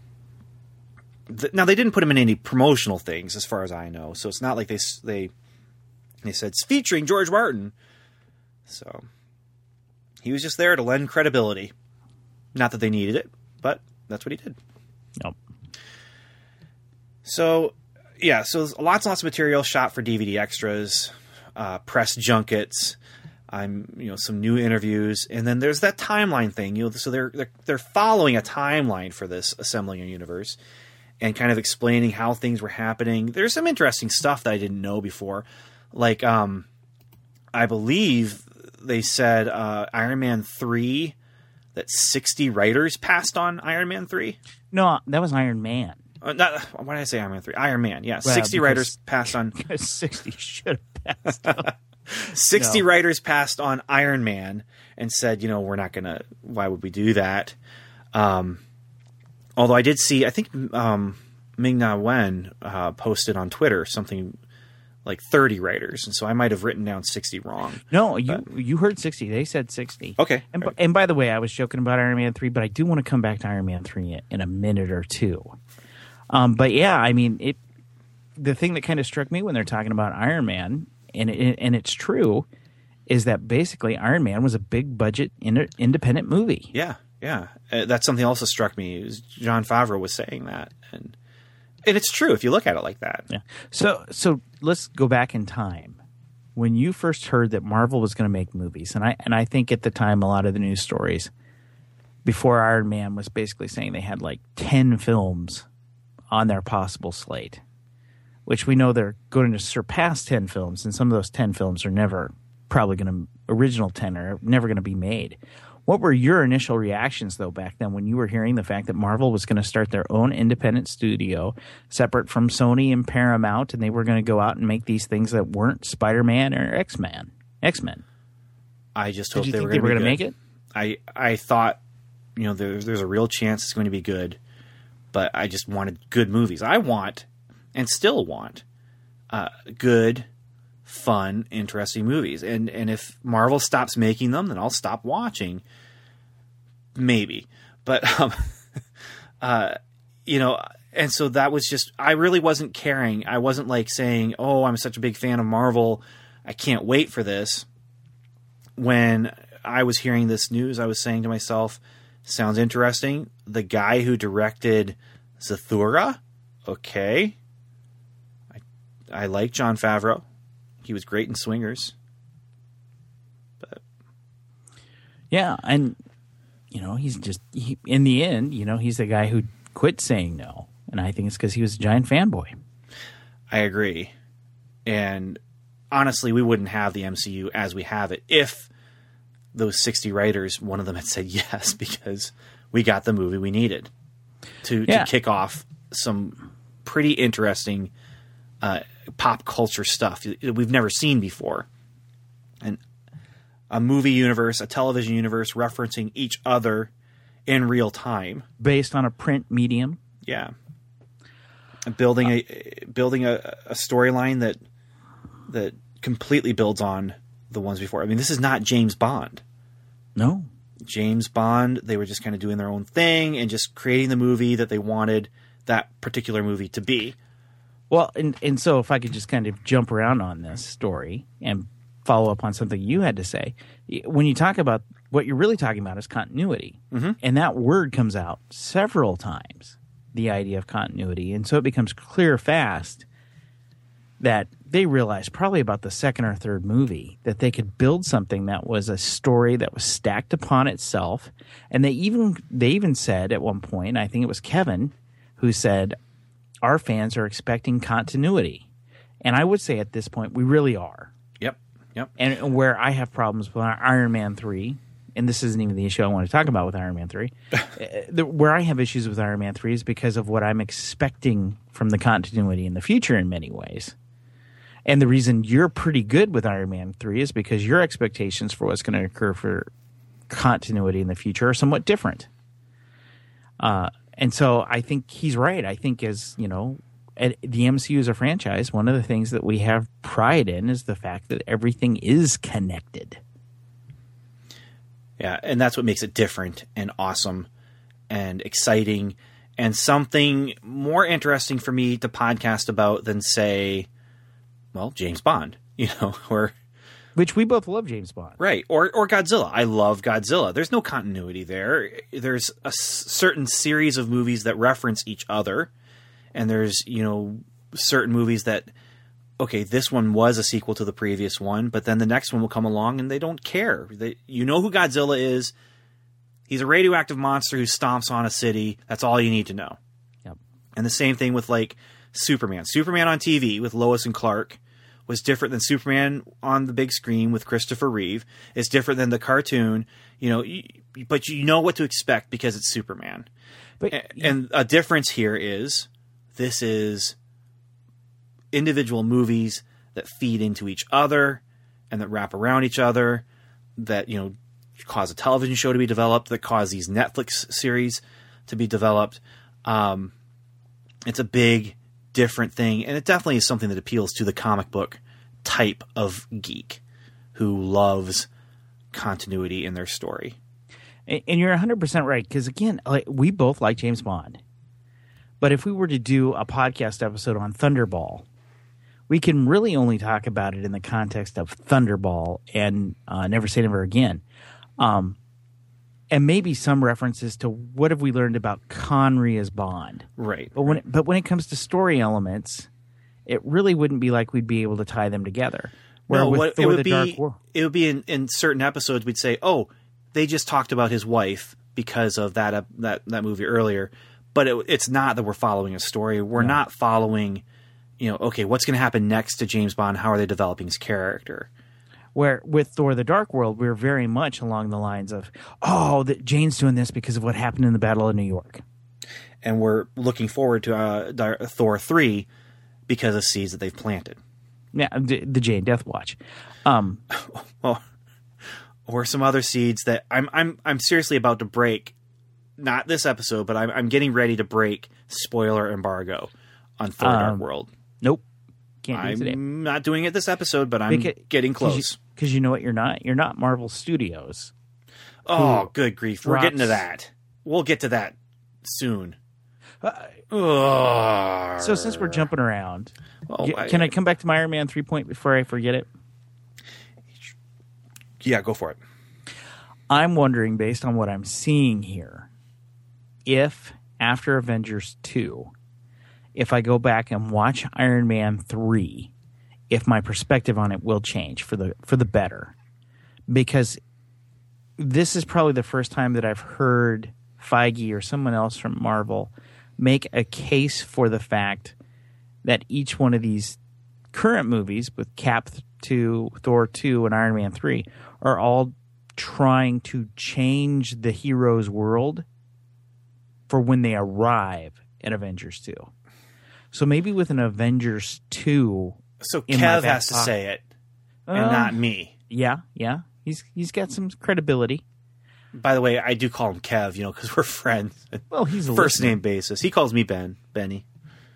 they didn't put him in any promotional things, as far as I know, so it's not like they said, it's featuring George Martin. So... he was just there to lend credibility. Not that they needed it, but that's what he did. Nope. So, yeah, so lots and lots of material shot for DVD extras, press junkets, some new interviews, and then there's that timeline thing. So they're following a timeline for this Assembling a Universe, and kind of explaining how things were happening. There's some interesting stuff that I didn't know before, like I believe. They said Iron Man 3, that 60 writers passed on Iron Man 3. No, that was Iron Man. Why did I say Iron Man 3? Iron Man, yeah. Well, 60 writers passed on... 60 should have passed on. 60 writers passed on Iron Man and said, we're not going to... why would we do that? Although I did see... I think Ming-Na Wen posted on Twitter something... like 30 writers, and so I might have written down 60 wrong. No, you heard 60. They said 60. Okay. And by the way, I was joking about Iron Man 3, but I do want to come back to Iron Man 3 in a minute or two. But yeah, the thing that kind of struck me when they're talking about Iron Man, and it's true, is that basically Iron Man was a big budget independent movie. Yeah. That's something else that struck me. Jon Favreau was saying that, and it's true if you look at it like that. Yeah. So let's go back in time. When you first heard that Marvel was going to make movies, and I think at the time a lot of the news stories before Iron Man was basically saying they had like 10 films on their possible slate, which we know they're going to surpass 10 films, and some of those 10 films are never probably going to original 10 are never going to be made. What were your initial reactions, though, back then when you were hearing the fact that Marvel was going to start their own independent studio separate from Sony and Paramount, and they were going to go out and make these things that weren't Spider-Man or X-Men? I just hope they were going to make it? I thought, there's a real chance it's going to be good, but I just wanted good movies. I want, and still want, good, fun, interesting movies. And if Marvel stops making them, then I'll stop watching. maybe, but you know, and so that was just, I really wasn't caring. I wasn't like saying, "Oh, I'm such a big fan of Marvel, I can't wait for this." When I was hearing this news, I was saying to myself, "Sounds interesting." The guy who directed Zathura, okay. I like Jon Favreau. He was great in Swingers. But Yeah, and you know, he's just in the end, you know, he's the guy who quit saying no, and I think it's because he was a giant fanboy. I agree. And honestly, we wouldn't have the MCU as we have it if those 60 writers, one of them had said yes, because we got the movie we needed to kick off some pretty interesting pop culture stuff we've never seen before. And a movie universe, a television universe referencing each other in real time. Based on a print medium. Yeah. Building a storyline that completely builds on the ones before. I mean, this is not James Bond. No. James Bond, they were just kind of doing their own thing and just creating the movie that they wanted that particular movie to be. Well, and so if I could just kind of jump around on this story and follow up on something you had to say. When you talk about, what you're really talking about is continuity. Mm-hmm. And that word comes out several times, the idea of continuity. And so it becomes clear fast that they realized probably about the second or third movie that they could build something that was a story that was stacked upon itself. And they even said at one point, I think it was Kevin, who said, our fans are expecting continuity. And I would say at this point, we really are. Yep. And where I have problems with Iron Man 3, and this isn't even the issue I want to talk about with Iron Man 3, where I have issues with Iron Man 3 is because of what I'm expecting from the continuity in the future in many ways. And the reason you're pretty good with Iron Man 3 is because your expectations for what's going to occur for continuity in the future are somewhat different. And so I think he's right. I think as, you know, the MCU as a franchise, one of the things that we have pride in is the fact that everything is connected. Yeah, and that's what makes it different and awesome and exciting and something more interesting for me to podcast about than, say, well, James Bond, you know, or... Which we both love James Bond. Right, or Godzilla. I love Godzilla. There's no continuity there. There's a certain series of movies that reference each other, and there's, you know, certain movies that, okay, this one was a sequel to the previous one, but then the next one will come along and they don't care. You know who Godzilla is. He's a radioactive monster who stomps on a city. That's all you need to know. Yep. And the same thing with, like, Superman. Superman on TV with Lois and Clark was different than Superman on the big screen with Christopher Reeve. It's different than the cartoon, you know, but you know what to expect because it's Superman. And a difference here is this is individual movies that feed into each other and that wrap around each other, that, you know, cause a television show to be developed, that cause these Netflix series to be developed. It's a big, different thing, and it definitely is something that appeals to the comic book type of geek who loves continuity in their story. And you're 100% right, because again, like, we both like James Bond. But if we were to do a podcast episode on Thunderball, we can really only talk about it in the context of Thunderball and Never Say Never Again. And maybe some references to what have we learned about Connery as Bond. Right. But when it comes to story elements, it really wouldn't be like we'd be able to tie them together. It would be in certain episodes we'd say, oh, they just talked about his wife because of that movie earlier. But it's not that we're following a story. We're not following, you know, okay, what's going to happen next to James Bond? How are they developing his character? Where with Thor: The Dark World, we're very much along the lines of, that Jane's doing this because of what happened in the Battle of New York. And we're looking forward to Thor 3 because of seeds that they've planted. Yeah, the Jane Death Watch. Well, or some other seeds that I'm seriously about to break. Not this episode, but I'm getting ready to break spoiler embargo on Thor: Dark World. Nope. Can't do it today. I'm not doing it this episode, but I'm getting close. Because you know what you're not? You're not Marvel Studios. Oh, good grief. We're getting to drops- that. We'll get to that soon. So since we're jumping around, can I come back to my Iron Man 3 point before I forget it? Yeah, go for it. I'm wondering, based on what I'm seeing here, if after Avengers 2, if I go back and watch Iron Man 3, if my perspective on it will change for the better. Because this is probably the first time that I've heard Feige or someone else from Marvel make a case for the fact that each one of these current movies with Cap 2, Thor 2, and Iron Man 3 are all trying to change the hero's world for when they arrive at Avengers 2. So maybe with an Avengers 2... So in my Kev back has to pocket- say it, and not me. Yeah. He's got some credibility. By the way, I do call him Kev, because we're friends. Well, he's a First listener. name basis. He calls me Benny.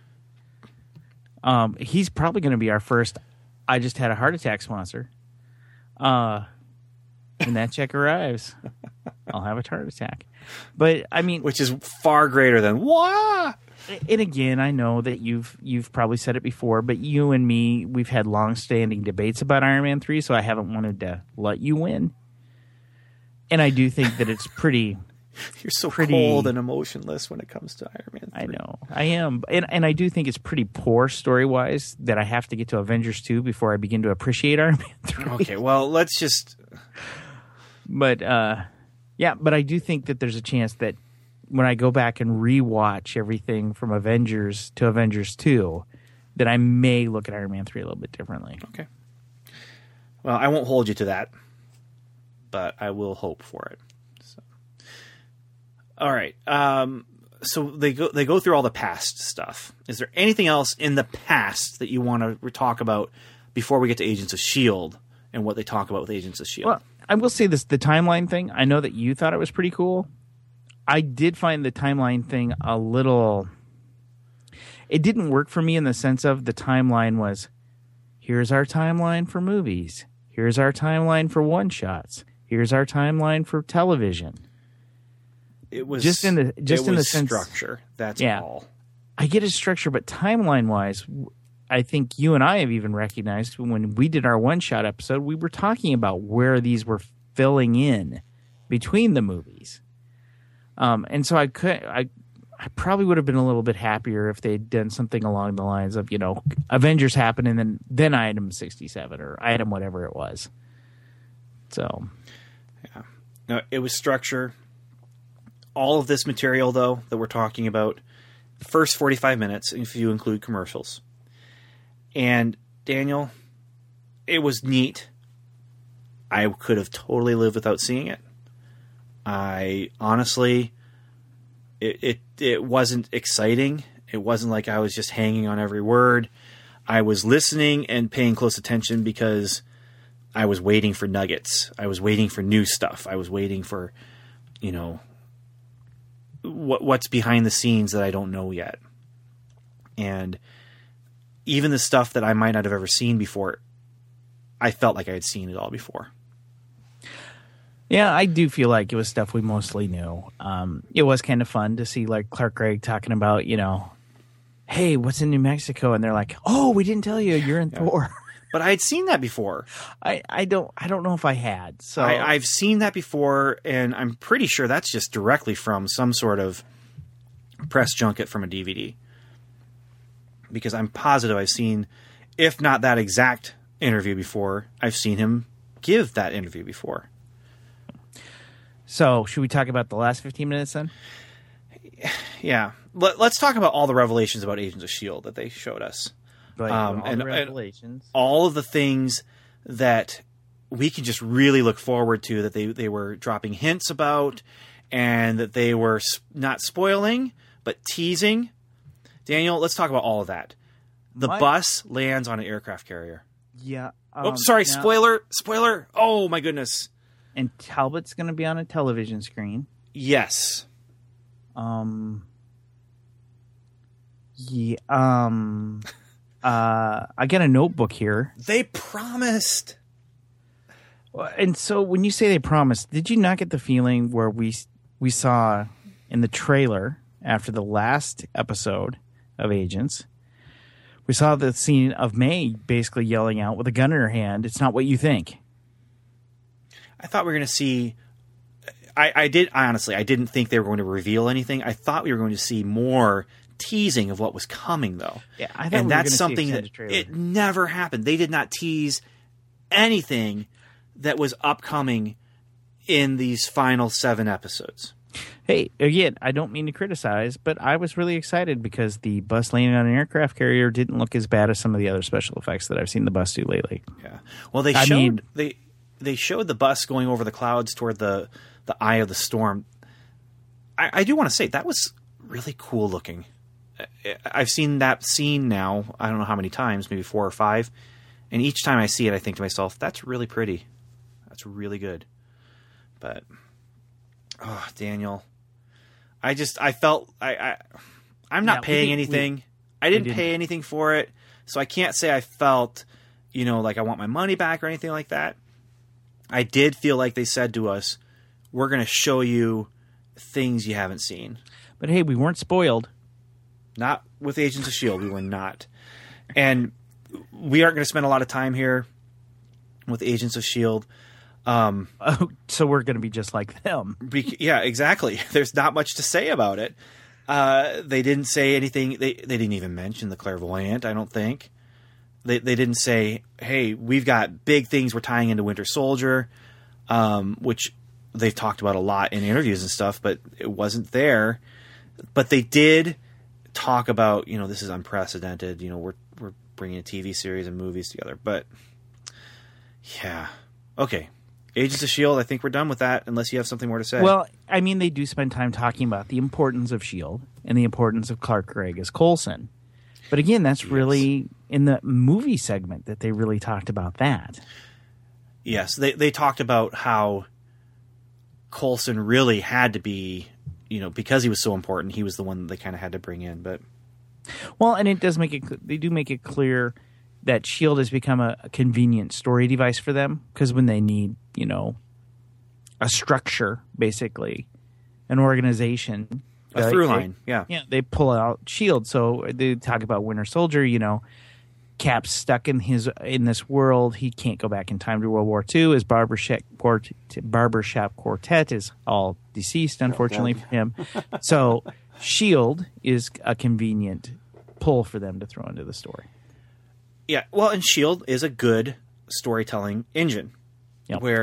He's probably going to be our first I just had a heart attack sponsor. When that check arrives, I'll have a heart attack. But I mean, Which is far greater than what? and again, I know that you've probably said it before, but you and me, we've had long-standing debates about Iron Man 3, so I haven't wanted to let you win. And I do think that it's pretty... You're so pretty- cold and emotionless when it comes to Iron Man 3. I know. I am. And I do think it's pretty poor story-wise that I have to get to Avengers 2 before I begin to appreciate Iron Man 3. Okay, well, let's just... But, yeah, but I do think that there's a chance that when I go back and rewatch everything from Avengers to Avengers 2, that I may look at Iron Man 3 a little bit differently. Okay. Well, I won't hold you to that, but I will hope for it. So. All right. So they go through all the past stuff. Is there anything else in the past that you want to talk about before we get to Agents of S.H.I.E.L.D. and what they talk about with Agents of S.H.I.E.L.D.? Well, I will say this, the timeline thing, I know that you thought it was pretty cool. I did find the timeline thing a little... It didn't work for me in the sense of the timeline was, here's our timeline for movies. Here's our timeline for one-shots. Here's our timeline for television. It was Just in the sense- structure. That's Yeah. all. I get a structure, but timeline-wise, I think you and I have even recognized when we did our one-shot episode, we were talking about where these were filling in between the movies. And so I probably would have been a little bit happier if they'd done something along the lines of, Avengers happened and then item 67 or item whatever it was. So, No, it was structure. All of this material, though, that we're talking about, the first 45 minutes, if you include commercials. And, Daniel, it was neat. I could have totally lived without seeing it. I honestly, it wasn't exciting. It wasn't like I was just hanging on every word. I was listening and paying close attention because I was waiting for nuggets. I was waiting for new stuff. I was waiting for, what's behind the scenes that I don't know yet. And even the stuff that I might not have ever seen before, I felt like I had seen it all before. yeah, I do feel like it was stuff we mostly knew. It was kind of fun to see like Clark Gregg talking about, hey, what's in New Mexico? And they're like, oh, we didn't tell you, you're in Thor. But I had seen that before. I don't know if I had. So I've seen that before, and I'm pretty sure that's just directly from some sort of press junket from a DVD. Because I'm positive I've seen, if not that exact interview before, I've seen him give that interview before. So should we talk about the last 15 minutes then? Yeah. Let's talk about all the revelations about Agents of S.H.I.E.L.D. that they showed us. All and- the revelations. All of the things that we can just really look forward to, that they were dropping hints about, and that they were not spoiling, but teasing. Daniel, let's talk about all of that. The bus lands on an aircraft carrier. Yeah. Sorry, now- spoiler. Oh, my goodness. And Talbot's going to be on a television screen. Yes. Yeah. I got a notebook here. They promised. And so when you say they promised, did you not get the feeling where we saw in the trailer after the last episode of Agents, we saw the scene of May basically yelling out with a gun in her hand, "It's not what you think." I thought we were going to see. I didn't think they were going to reveal anything. I thought we were going to see more teasing of what was coming, though. Yeah, I thought and we were that's gonna see something that extended trailer. it never happened. They did not tease anything that was upcoming in these final 7 episodes. Hey, again, I don't mean to criticize, but I was really excited because the bus landing on an aircraft carrier didn't look as bad as some of the other special effects that I've seen the bus do lately. Yeah. Well, they showed the bus going over the clouds toward the eye of the storm. I do want to say that was really cool looking. I've seen that scene now, I don't know how many times, maybe 4 or 5. And each time I see it, I think to myself, that's really pretty. That's really good. But, oh, Daniel, I'm not paying anything. I didn't pay anything for it. So I can't say I felt, like I want my money back or anything like that. I did feel like they said to us, we're going to show you things you haven't seen. But hey, we weren't spoiled. Not with Agents of S.H.I.E.L.D. We were not. And we aren't going to spend a lot of time here with Agents of S.H.I.E.L.D. So we're going to be just like them. Yeah, exactly. There's not much to say about it. They didn't say anything. They didn't even mention the clairvoyant, I don't think. They didn't say, hey, we've got big things we're tying into Winter Soldier, which they've talked about a lot in interviews and stuff, but it wasn't there. But they did talk about, this is unprecedented. We're bringing a TV series and movies together. But, yeah. Okay. Agents of S.H.I.E.L.D., I think we're done with that, unless you have something more to say. Well, I mean, they do spend time talking about the importance of S.H.I.E.L.D. and the importance of Clark Gregg as Coulson. But again, that's really in the movie segment that they really talked about that. Yes, they talked about how Coulson really had to be, because he was so important, he was the one that they kind of had to bring in. But well, and it does they do make it clear that S.H.I.E.L.D. has become a convenient story device for them, because when they need, a structure, basically, an organization, a through line, yeah, they pull out S.H.I.E.L.D. So they talk about Winter Soldier. Cap's stuck in this world. He can't go back in time to World War II. His barbershop quartet is all deceased, unfortunately for him. So S.H.I.E.L.D. is a convenient pull for them to throw into the story. Yeah, well, and S.H.I.E.L.D. is a good storytelling engine, where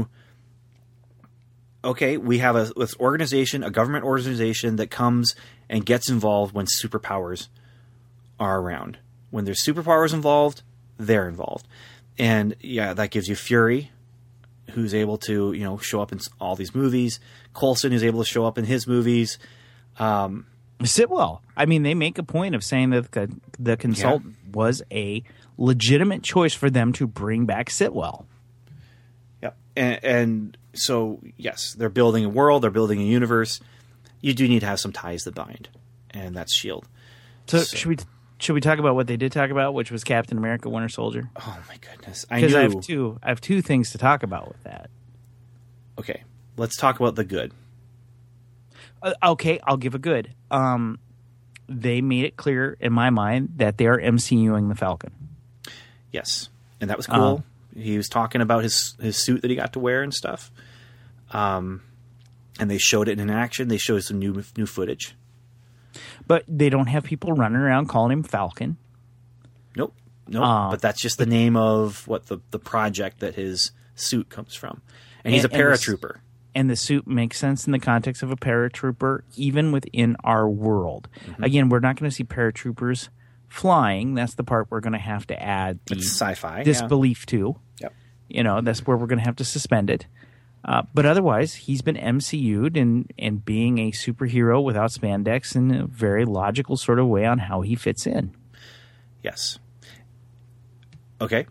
we have this organization, a government organization that comes and gets involved when superpowers are around. When there's superpowers involved, they're involved. And, that gives you Fury, who's able to, show up in all these movies. Coulson is able to show up in his movies. Sitwell. I mean, they make a point of saying that the consultant was a legitimate choice for them to bring back Sitwell. Yep. And so, yes, they're building a world. They're building a universe. You do need to have some ties that bind. And that's S.H.I.E.L.D. So should we talk about what they did talk about, which was Captain America: Winter Soldier? Oh my goodness! Because I have two things to talk about with that. Okay, let's talk about the good. Okay, I'll give a good. They made it clear in my mind that they are MCUing the Falcon. Yes, and that was cool. He was talking about his suit that he got to wear and stuff. And they showed it in action. They showed some new footage. But they don't have people running around calling him Falcon. Nope. But that's just the name of what the project that his suit comes from. And he's a paratrooper. And the suit makes sense in the context of a paratrooper, even within our world. Mm-hmm. Again, we're not going to see paratroopers flying. That's the part we're going to have to add the sci-fi disbelief to. Yep. That's where we're going to have to suspend it. But otherwise, he's been MCU'd and being a superhero without spandex in a very logical sort of way on how he fits in. Yes. Okay.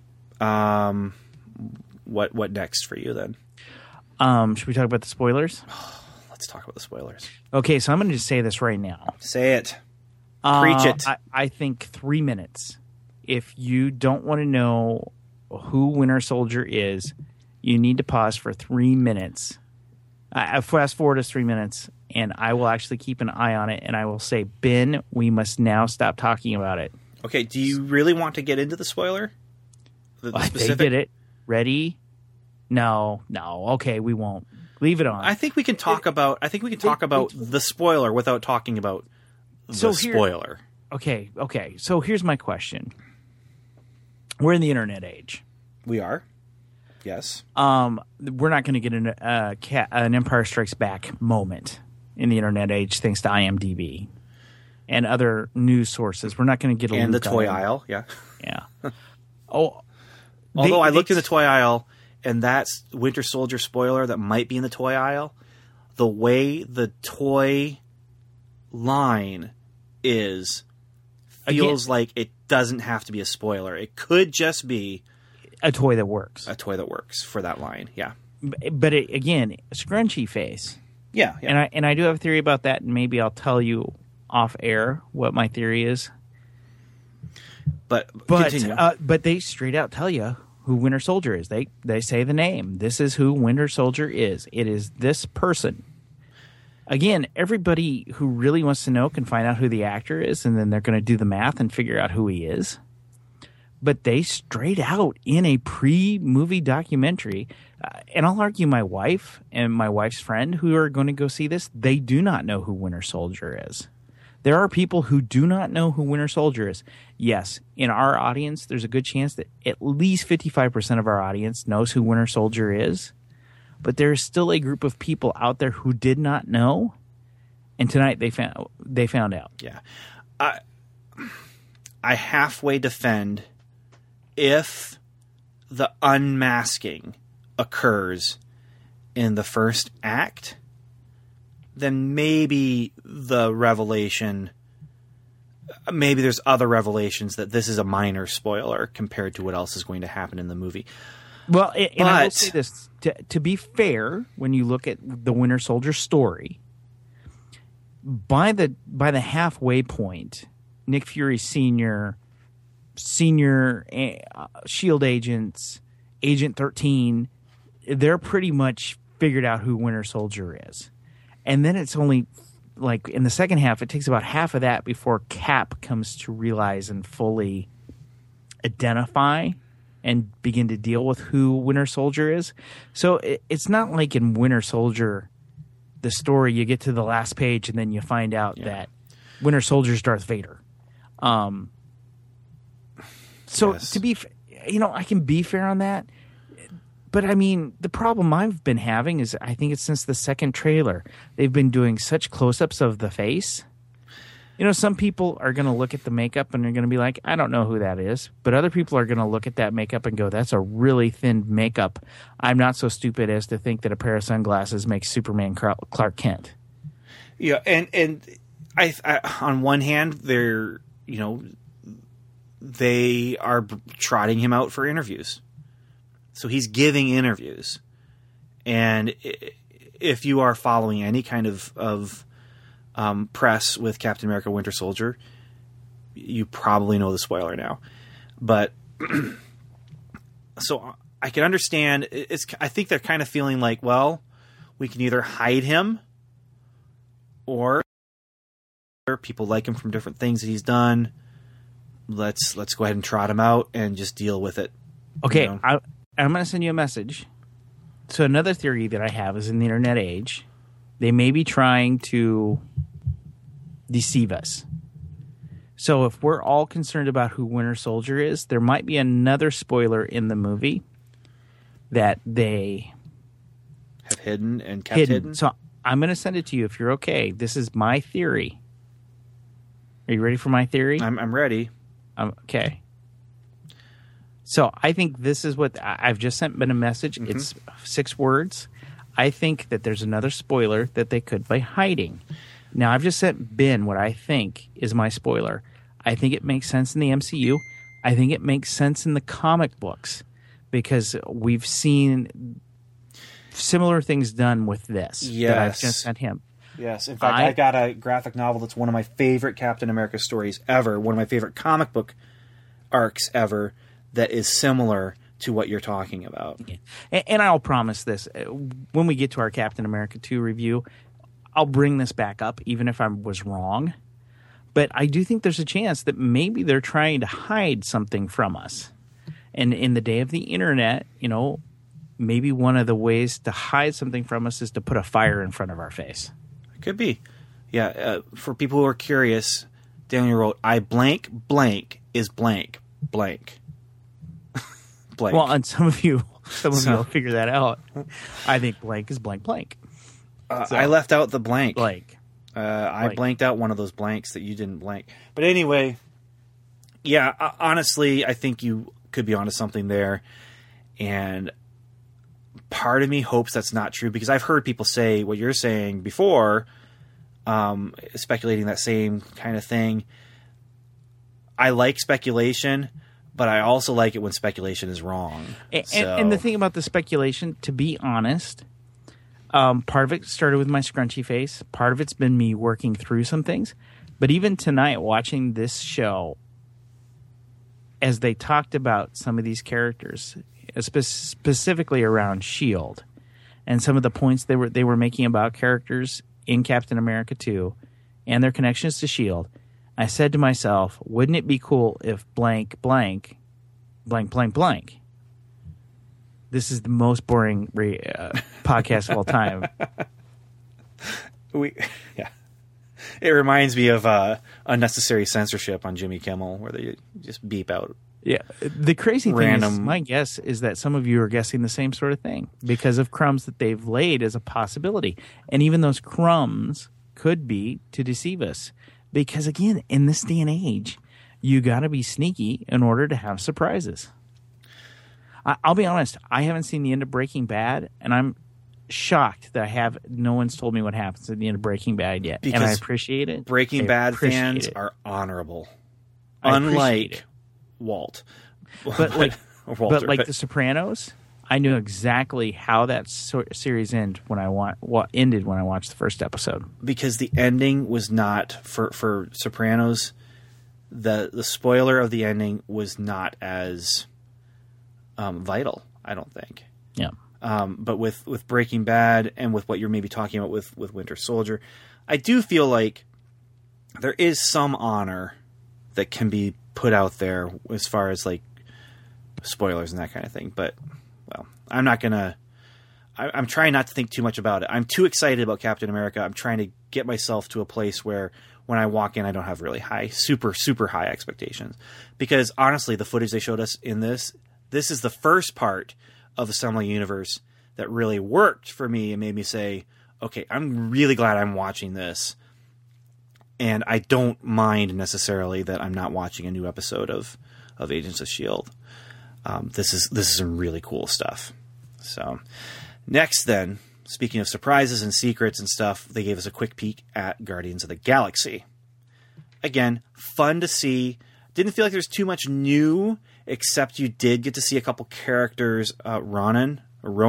What next for you then? Should we talk about the spoilers? Let's talk about the spoilers. Okay, so I'm going to just say this right now. Say it. Preach it. I think 3 minutes. If you don't want to know who Winter Soldier is, you need to pause for 3 minutes. Fast forward us 3 minutes, and I will actually keep an eye on it, and I will say, Ben, we must now stop talking about it. Okay, do you really want to get into the spoiler? The They did it. Ready? No. Okay, we won't. Leave it on. I think we can talk about the spoiler without talking about the spoiler. Okay. So here's my question. We're in the internet age. We are. Yes. We're not going to get an Empire Strikes Back moment in the internet age thanks to IMDb and other news sources. We're not going to get and the toy aisle. Yeah. Yeah. Although I looked in the toy aisle, and that's Winter Soldier spoiler that might be in the toy aisle. The way the toy line feels like it doesn't have to be a spoiler. It could just be a toy that works. A toy that works for that line. Yeah. But again, scrunchy face. Yeah. And I do have a theory about that, and maybe I'll tell you off air what my theory is. But continue. But they straight out tell you who Winter Soldier is. They say the name. This is who Winter Soldier is. It is this person. Again, everybody who really wants to know can find out who the actor is, and then they're going to do the math and figure out who he is. But they straight out in a pre-movie documentary, and I'll argue my wife and my wife's friend who are going to go see this, they do not know who Winter Soldier is. There are people who do not know who Winter Soldier is. Yes, in our audience, there's a good chance that at least 55% of our audience knows who Winter Soldier is. But there's still a group of people out there who did not know, and tonight they found out. Yeah. I halfway defend if the unmasking occurs in the first act, then maybe the revelation, maybe there's other revelations that this is a minor spoiler compared to what else is going to happen in the movie. Well, and I will say this, to be fair, when you look at the Winter Soldier story, by the halfway point, Nick Fury senior S.H.I.E.L.D. agents, Agent 13, they're pretty much figured out who Winter Soldier is. And then it's only, like, in the second half, it takes about half of that before Cap comes to realize and fully identify and begin to deal with who Winter Soldier is. So it's not like in Winter Soldier, the story, you get to the last page and then you find out that Winter Soldier's Darth Vader. So to be, I can be fair on that. But I mean, the problem I've been having is I think it's since the second trailer, they've been doing such close-ups of the face. Some people are going to look at the makeup and they're going to be like, I don't know who that is. But other people are going to look at that makeup and go, that's a really thin makeup. I'm not so stupid as to think that a pair of sunglasses makes Superman Clark Kent. Yeah, and I on one hand, they are trotting him out for interviews. So he's giving interviews. And if you are following any kind of press with Captain America Winter Soldier, you probably know the spoiler now. But so I can understand. I think they're kind of feeling like, well, we can either hide him or people like him from different things that he's done. Let's go ahead and trot him out and just deal with it. Okay, I'm going to send you a message. So another theory that I have is in the internet age, they may be trying to deceive us. So if we're all concerned about who Winter Soldier is, there might be another spoiler in the movie that they have hidden and kept hidden. So I'm going to send it to you if you're okay. This is my theory. Are you ready for my theory? I'm ready. Okay. So I think this is what I've just sent Ben a message. Mm-hmm. It's 6 words. I think that there's another spoiler that they could be hiding. Now, I've just sent Ben what I think is my spoiler. I think it makes sense in the MCU. I think it makes sense in the comic books because we've seen similar things done with this. Yes. That I've just sent him. Yes. In fact, I got a graphic novel that's one of my favorite Captain America stories ever, one of my favorite comic book arcs ever, that is similar to what you're talking about. And I'll promise this. When we get to our Captain America 2 review, I'll bring this back up, even if I was wrong. But I do think there's a chance that maybe they're trying to hide something from us. And in the day of the internet, maybe one of the ways to hide something from us is to put a fire in front of our face. It could be. Yeah, for people who are curious, Daniel wrote, I blank is blank. Blank. Well, and some of you will figure that out. I think blank is blank. I left out the blank. Blank. I blanked out one of those blanks that you didn't blank. But anyway, yeah, honestly, I think you could be onto something there. And part of me hopes that's not true, because I've heard people say what you're saying before, speculating that same kind of thing. I like speculation, but I also like it when speculation is wrong. And the thing about the speculation, to be honest, part of it started with my scrunchy face. Part of it's been me working through some things. But even tonight, watching this show, as they talked about some of these characters, specifically around S.H.I.E.L.D., and some of the points they were making about characters in Captain America 2 and their connections to S.H.I.E.L.D., I said to myself, wouldn't it be cool if blank, blank, blank, blank, blank? This is the most boring podcast of all time. It reminds me of unnecessary censorship on Jimmy Kimmel, where they just beep out. Yeah, the crazy thing is, my guess is that some of you are guessing the same sort of thing because of crumbs that they've laid as a possibility. And even those crumbs could be to deceive us. Because, again, in this day and age, you got to be sneaky in order to have surprises. I'll be honest, I haven't seen the end of Breaking Bad, and I'm shocked that no one's told me what happens at the end of Breaking Bad yet. Because and I appreciate it. Breaking Bad fans are honorable. Unlike Walt. But like The Sopranos, I knew exactly how that series ended when I watched the first episode. Because the ending was not for Sopranos. The spoiler of the ending was not as vital, I don't think. Yeah. But with Breaking Bad and with what you're maybe talking about with Winter Soldier, I do feel like there is some honor that can be put out there as far as like spoilers and that kind of thing. But well, I'm not gonna. I'm trying not to think too much about it. I'm too excited about Captain America. I'm trying to get myself to a place where when I walk in, I don't have really super high expectations. Because honestly, the footage they showed us in this is the first part of the Cinematic Universe that really worked for me and made me say, okay, I'm really glad I'm watching this. And I don't mind necessarily that I'm not watching a new episode of Agents of S.H.I.E.L.D. This is some really cool stuff. So next then, speaking of surprises and secrets and stuff, they gave us a quick peek at Guardians of the Galaxy. Again, fun to see. Didn't feel like there's too much new, except you did get to see a couple characters. Ronan.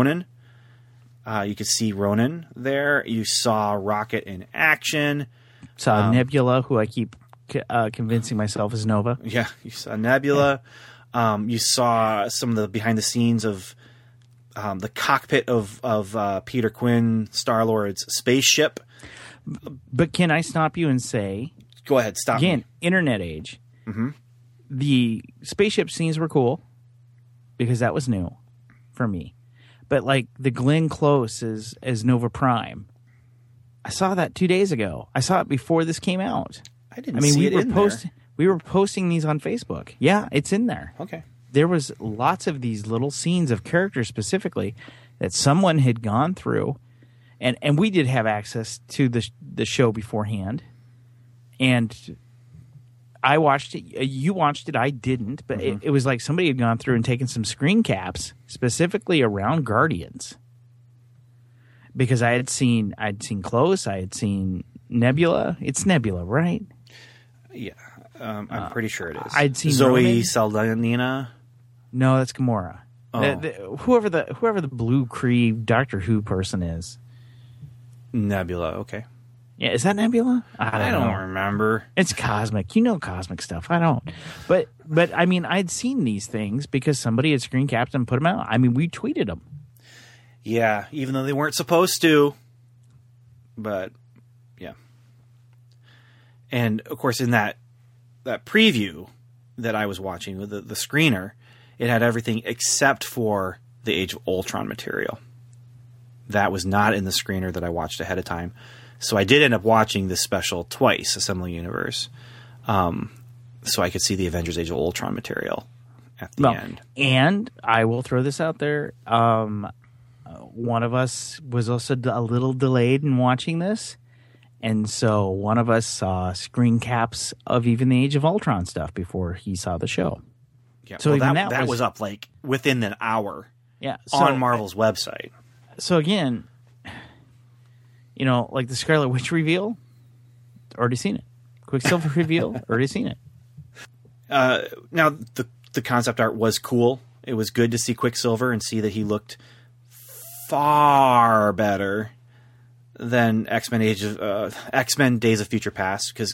You could see Ronan there. You saw Rocket in action. Saw Nebula, who I keep convincing myself is Nova. Yeah, you saw Nebula. You saw some of the behind the scenes of the cockpit of Peter Quinn, Star-Lord's spaceship. But can I stop you and say... Go ahead, stop again, me. internet age. Mm-hmm. The spaceship scenes were cool because that was new for me. But like the Glenn Close as Nova Prime, I saw that 2 days ago. I saw it before this came out. I didn't see it in there. We were posting these on Facebook. Yeah, it's in there. Okay. There was lots of these little scenes of characters specifically that someone had gone through, and we did have access to the show beforehand. And I watched it. You watched it. I didn't. But it was like somebody had gone through and taken some screen caps specifically around Guardians. Because I'd seen Close. I had seen Nebula. It's Nebula, right? Yeah. I'm pretty sure it is. I'd seen Zoe Saldana. No, that's Gamora. Oh. Whoever the Blue Kree Doctor Who person is. Nebula. Okay. Yeah, is that Nebula? I don't remember. It's cosmic. You know cosmic stuff. I don't. But I mean, I'd seen these things because somebody had screen capped and put them out. I mean, we tweeted them. Yeah, even though they weren't supposed to. But, yeah. And, of course, in that preview that I was watching, with the screener, it had everything except for the Age of Ultron material. That was not in the screener that I watched ahead of time. So I did end up watching this special twice, Assembling Universe, so I could see the Avengers Age of Ultron material at the end. And I will throw this out there. One of us was also a little delayed in watching this. And so one of us saw screen caps of even the Age of Ultron stuff before he saw the show. Yeah, so well, even that was up like within an hour on Marvel's website. So again, you know, like the Scarlet Witch reveal, already seen it. Quicksilver reveal, already seen it. Now, the concept art was cool. It was good to see Quicksilver and see that he looked far better than X-Men Days of Future Past, because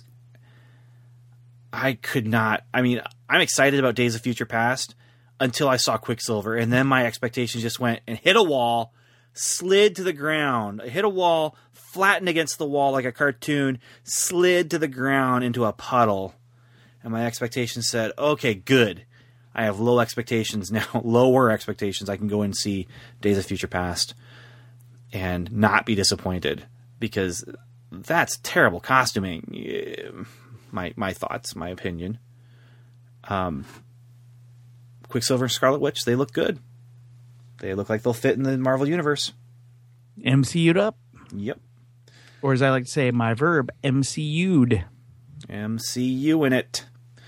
I could not. I mean, I'm excited about Days of Future Past until I saw Quicksilver, and then my expectations just went and hit a wall, slid to the ground, hit a wall, flattened against the wall like a cartoon, slid to the ground into a puddle, and my expectations said, okay, good. I have low expectations now, lower expectations. I can go and see Days of Future Past and not be disappointed, because that's terrible costuming. My thoughts, my opinion. Quicksilver and Scarlet Witch, they look good. They look like they'll fit in the Marvel Universe. MCU'd up? Yep. Or as I like to say, my verb, MCU'd. MCU in it.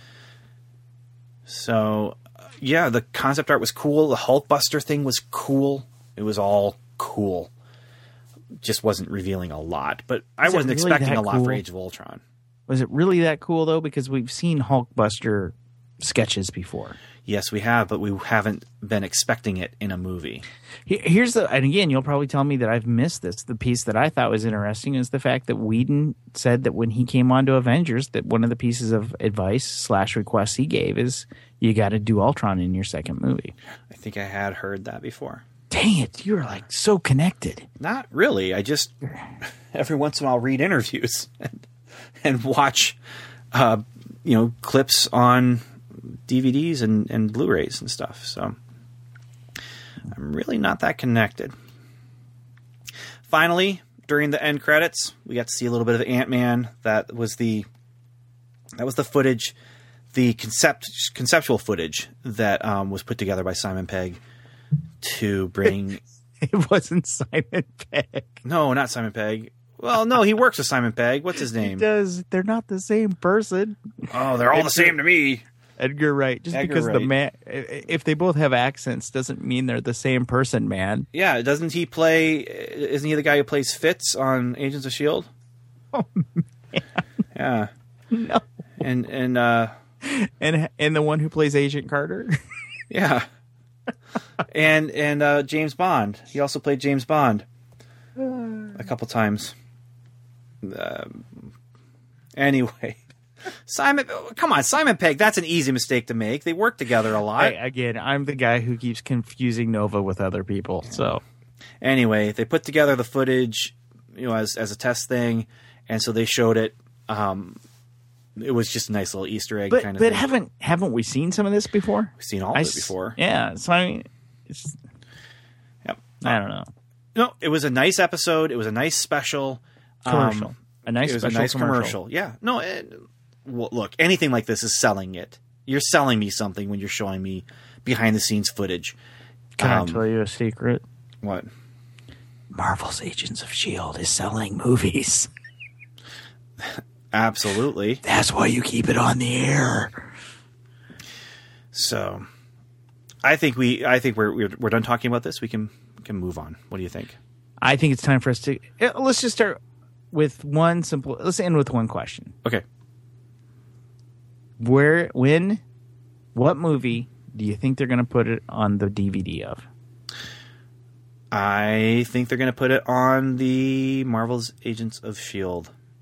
So, yeah, the concept art was cool. The Hulkbuster thing was cool. It was all cool. Just wasn't revealing a lot. But I wasn't expecting a lot for Age of Ultron. Was it really that cool, though? Because we've seen Hulkbuster sketches before. Yes, we have, but we haven't been expecting it in a movie. Here's and again, you'll probably tell me that I've missed this. The piece that I thought was interesting is the fact that Whedon said that when he came on to Avengers, that one of the pieces of advice / requests he gave is you got to do Ultron in your second movie. I think I had heard that before. Dang it, you're like so connected. Not really. I just every once in a while read interviews and watch, clips on DVDs and Blu-rays and stuff. So I'm really not that connected. Finally, during the end credits, we got to see a little bit of Ant-Man. That was the footage, the conceptual footage that was put together by Simon Pegg to bring. It wasn't Simon Pegg. No, not Simon Pegg. Well, no, he works with Simon Pegg. What's his name? He does. They're not the same person. Oh, they're all the same to me. Edgar Wright. Just Edgar because Wright. the man, if they both have accents, doesn't mean they're the same person, man. Yeah, doesn't he play? Isn't he the guy who plays Fitz on Agents of S.H.I.E.L.D.? Oh man. Yeah. No. And the one who plays Agent Carter. Yeah. and James Bond. He also played James Bond a couple times. Anyway. Simon Pegg, that's an easy mistake to make. They work together a lot. Again, I'm the guy who keeps confusing Nova with other people. Yeah. So anyway, they put together the footage, as a test thing, and so they showed it. It was just a nice little Easter egg kind of thing. But haven't we seen some of this before? We've seen all of it before. Yeah. So I mean, yep. I don't know. No, it was a nice episode. It was a nice special commercial. A nice commercial. Yeah. No. Well, look, anything like this is selling it. You're selling me something when you're showing me behind the scenes footage. Can I tell you a secret? What? Marvel's Agents of S.H.I.E.L.D. is selling movies. Absolutely. That's why you keep it on the air. So, I think we're done talking about this. We can move on. What do you think? I think it's time for us to let's just start with let's end with one question. Okay. What movie do you think they're going to put it on the DVD of? I think they're going to put it on the Marvel's Agents of S.H.I.E.L.D.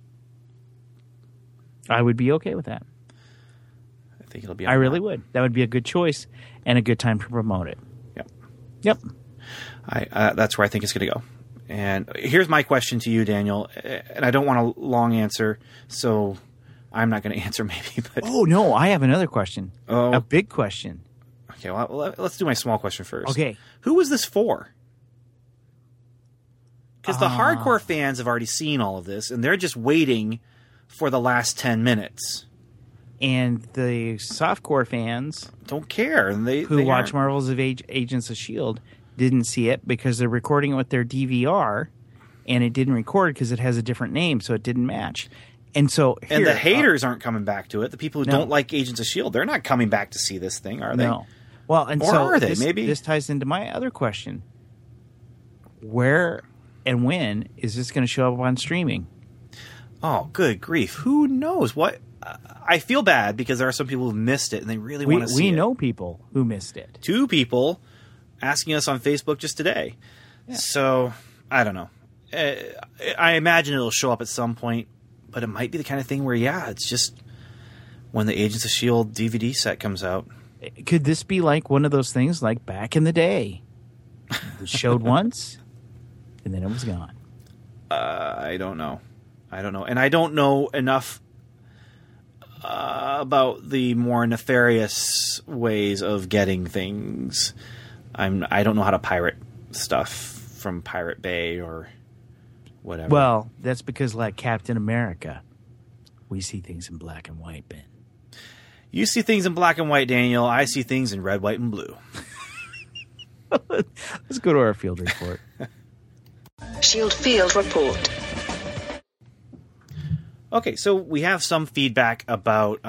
I would be okay with that. I think it'll be. I really would. That would be a good choice and a good time to promote it. Yep. That's where I think it's going to go. And here's my question to you, Daniel. And I don't want a long answer, so I'm not going to answer maybe. But Oh, no, I have another question. Oh. A big question. Okay, well, let's do my small question first. Okay. Who was this for? Because the hardcore fans have already seen all of this, and they're just waiting for the last 10 minutes. And the softcore fans Don't care. And they who watch aren't. Marvels of Agents of S.H.I.E.L.D. didn't see it because they're recording it with their DVR, and it didn't record because it has a different name, so it didn't match. And so And the haters aren't coming back to it. The people who No. don't like Agents of S.H.I.E.L.D., they're not coming back to see this thing, are they? No. Well, and Or so are they? this, Maybe. this ties into my other question. Where and when is this going to show up on streaming? Oh, good grief. Who knows? What? I feel bad because there are some people who've missed it and they really want to see We it. know people who missed it. 2 people asking us on Facebook just today. So, I don't know. I imagine it'll show up at some point, but it might be the kind of thing where, it's just when the Agents of S.H.I.E.L.D. DVD set comes out. Could this be like one of those things like back in the day? It showed once, and then it was gone. I don't know. And I don't know enough about the more nefarious ways of getting things. I don't know how to pirate stuff from Pirate Bay or whatever. Well, that's because, like Captain America, we see things in black and white, Ben. You see things in black and white, Daniel. I see things in red, white, and blue. Let's go to our field report. S.H.I.E.L.D. Field Report. Okay, so we have some feedback about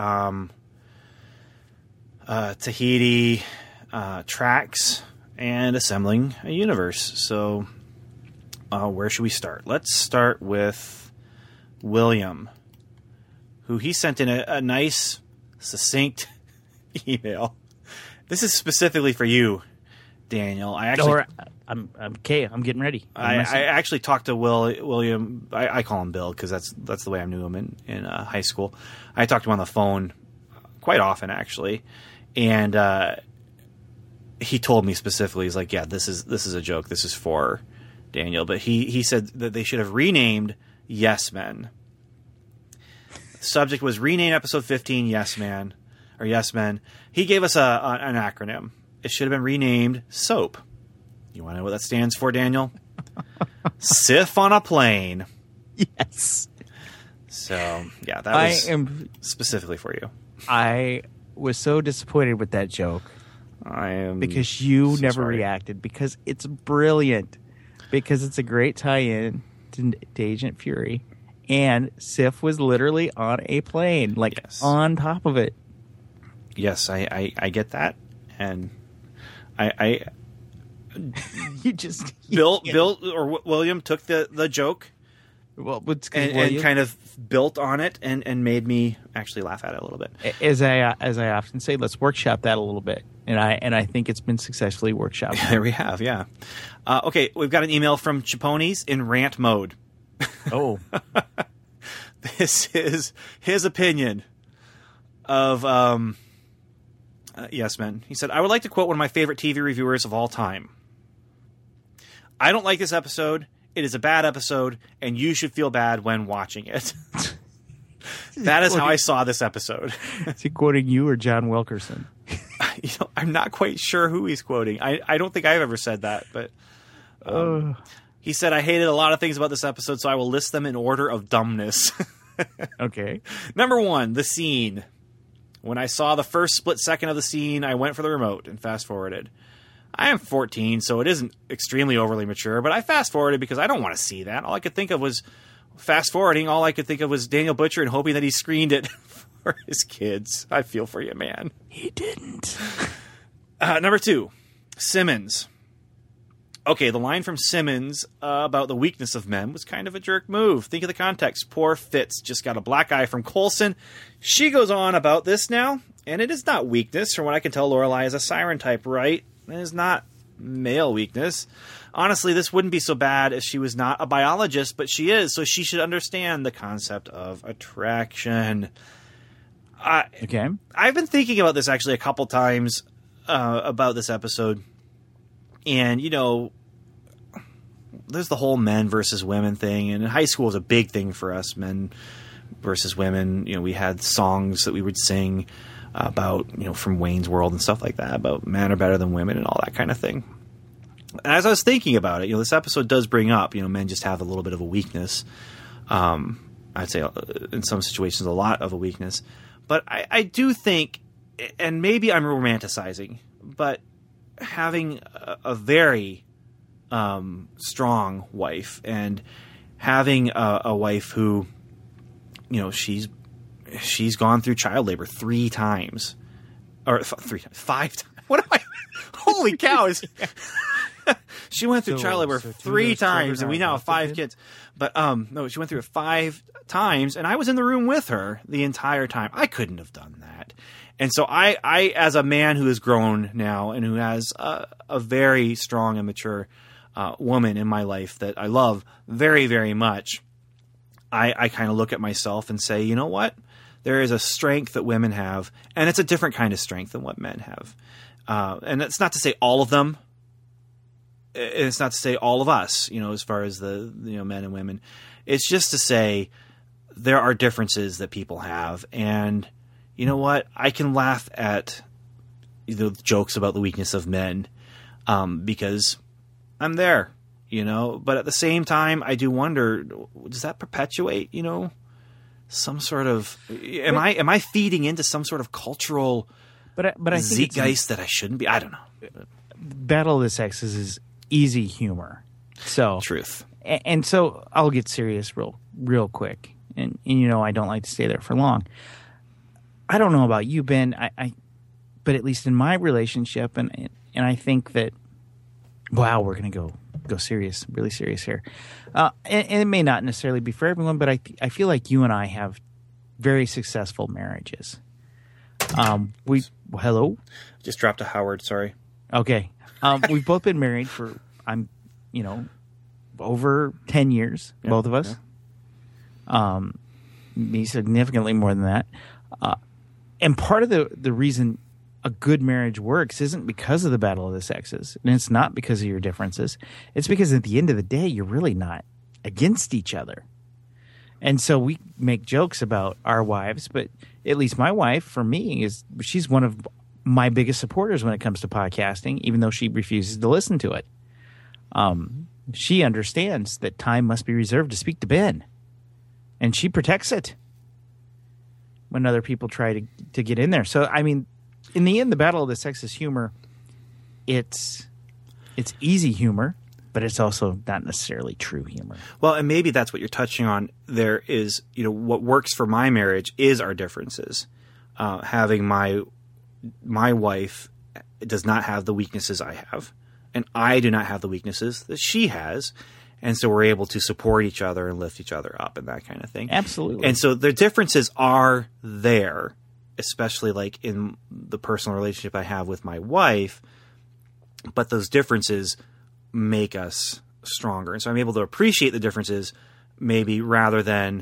Tahiti tracks and assembling a universe. So where should we start? Let's start with William, who he sent in a nice, succinct email. This is specifically for you, Daniel. I'm okay. I'm getting ready. I actually talked to William. I call him Bill because that's the way I knew him in high school. I talked to him on the phone quite often, actually, and he told me specifically, he's like, "Yeah, this is a joke. This is for Daniel." But he said that they should have renamed Yes Men. The subject was rename episode 15 Yes Man or Yes Men. He gave us an acronym. It should have been renamed SOAP. You want to know what that stands for, Daniel? Sif on a plane. Yes. So, yeah, that was am specifically for you. I was so disappointed with that joke I am because you so never sorry. reacted, because it's brilliant, because it's a great tie-in to Agent Fury, and Sif was literally on a plane, like Yes. on top of it. Yes, I get that, and I You just Bill or William took the joke well, it's and kind of built on it and made me actually laugh at it a little bit. as I often say, let's workshop that a little bit, and I think it's been successfully workshopped. There we have, yeah. Okay, we've got an email from Chipones in rant mode. Oh, This is his opinion of Yes Men. He said, "I would like to quote one of my favorite TV reviewers of all time. I don't like this episode. It is a bad episode, and you should feel bad when watching it." That is how I saw this episode. is he quoting you or John Wilkerson? I'm not quite sure who he's quoting. I don't think I've ever said that, but he said, "I hated a lot of things about this episode, so I will list them in order of dumbness." Okay. Number 1, the scene. When I saw the first split second of the scene, I went for the remote and fast-forwarded. I am 14, so it isn't extremely overly mature, but I fast-forwarded because I don't want to see that. All I could think of was fast-forwarding. All I could think of was Daniel Butcher and hoping that he screened it for his kids. I feel for you, man. He didn't. Number 2, Simmons. Okay, the line from Simmons about the weakness of men was kind of a jerk move. Think of the context. Poor Fitz just got a black eye from Coulson. She goes on about this now, and it is not weakness. From what I can tell, Lorelai is a siren type, right? It is not male weakness. Honestly, this wouldn't be so bad if she was not a biologist, but she is, so she should understand the concept of attraction. Okay. I've been thinking about this actually a couple times about this episode. And, you know, there's the whole men versus women thing. And in high school was a big thing for us, men versus women. You know, we had songs that we would sing about, you know, from Wayne's World and stuff like that, about men are better than women and all that kind of thing. And as I was thinking about it, you know, this episode does bring up, you know, men just have a little bit of a weakness. I'd say in some situations a lot of a weakness. But I do think, and maybe I'm romanticizing, but having a very strong wife and having a wife who, you know, she's gone through child labor 3 times. Or 3 times. 5 times. What am I? Holy cows. She went through child labor 3 times, and we now have 5 kids. But no, she went through it 5 times, and I was in the room with her the entire time. I couldn't have done that. And so I as a man who has grown now and who has a very strong and mature woman in my life that I love very, very much, I kind of look at myself and say, you know what? There is a strength that women have, and it's a different kind of strength than what men have. And it's not to say all of them. It's not to say all of us, you know, as far as the, you know, men and women. It's just to say there are differences that people have. And you know what? I can laugh at the jokes about the weakness of men because I'm there, you know. But at the same time, I do wonder, does that perpetuate, you know, some sort of am I feeding into some sort of cultural but I think zeitgeist that I shouldn't be? I don't know. Battle of the Sexes is easy humor. So truth. And so I'll get serious real quick. And you know, I don't like to stay there for long. I don't know about you, Ben. But at least in my relationship, and I think that, wow, we're going to go serious, really serious here. And it may not necessarily be for everyone, but I feel like you and I have very successful marriages. Hello? Just dropped a Howard, sorry. Okay. We've both been married for, over 10 years, both of us. Yeah. Me significantly more than that. And part of the reason a good marriage works isn't because of the battle of the sexes, and it's not because of your differences. It's because at the end of the day, you're really not against each other. And so we make jokes about our wives, but at least my wife, for me, she's one of my biggest supporters when it comes to podcasting, even though she refuses to listen to it. She understands that time must be reserved to speak to Ben, and she protects it when other people try to get in there. So, I mean, in the end, the battle of the sexes humor, it's easy humor, but it's also not necessarily true humor. Well, and maybe that's what you're touching on. There is, you know, what works for my marriage is our differences. Having my wife does not have the weaknesses I have, and I do not have the weaknesses that she has. And so we're able to support each other and lift each other up and that kind of thing. Absolutely. And so the differences are there, especially like in the personal relationship I have with my wife. But those differences make us stronger. And so I'm able to appreciate the differences maybe rather than,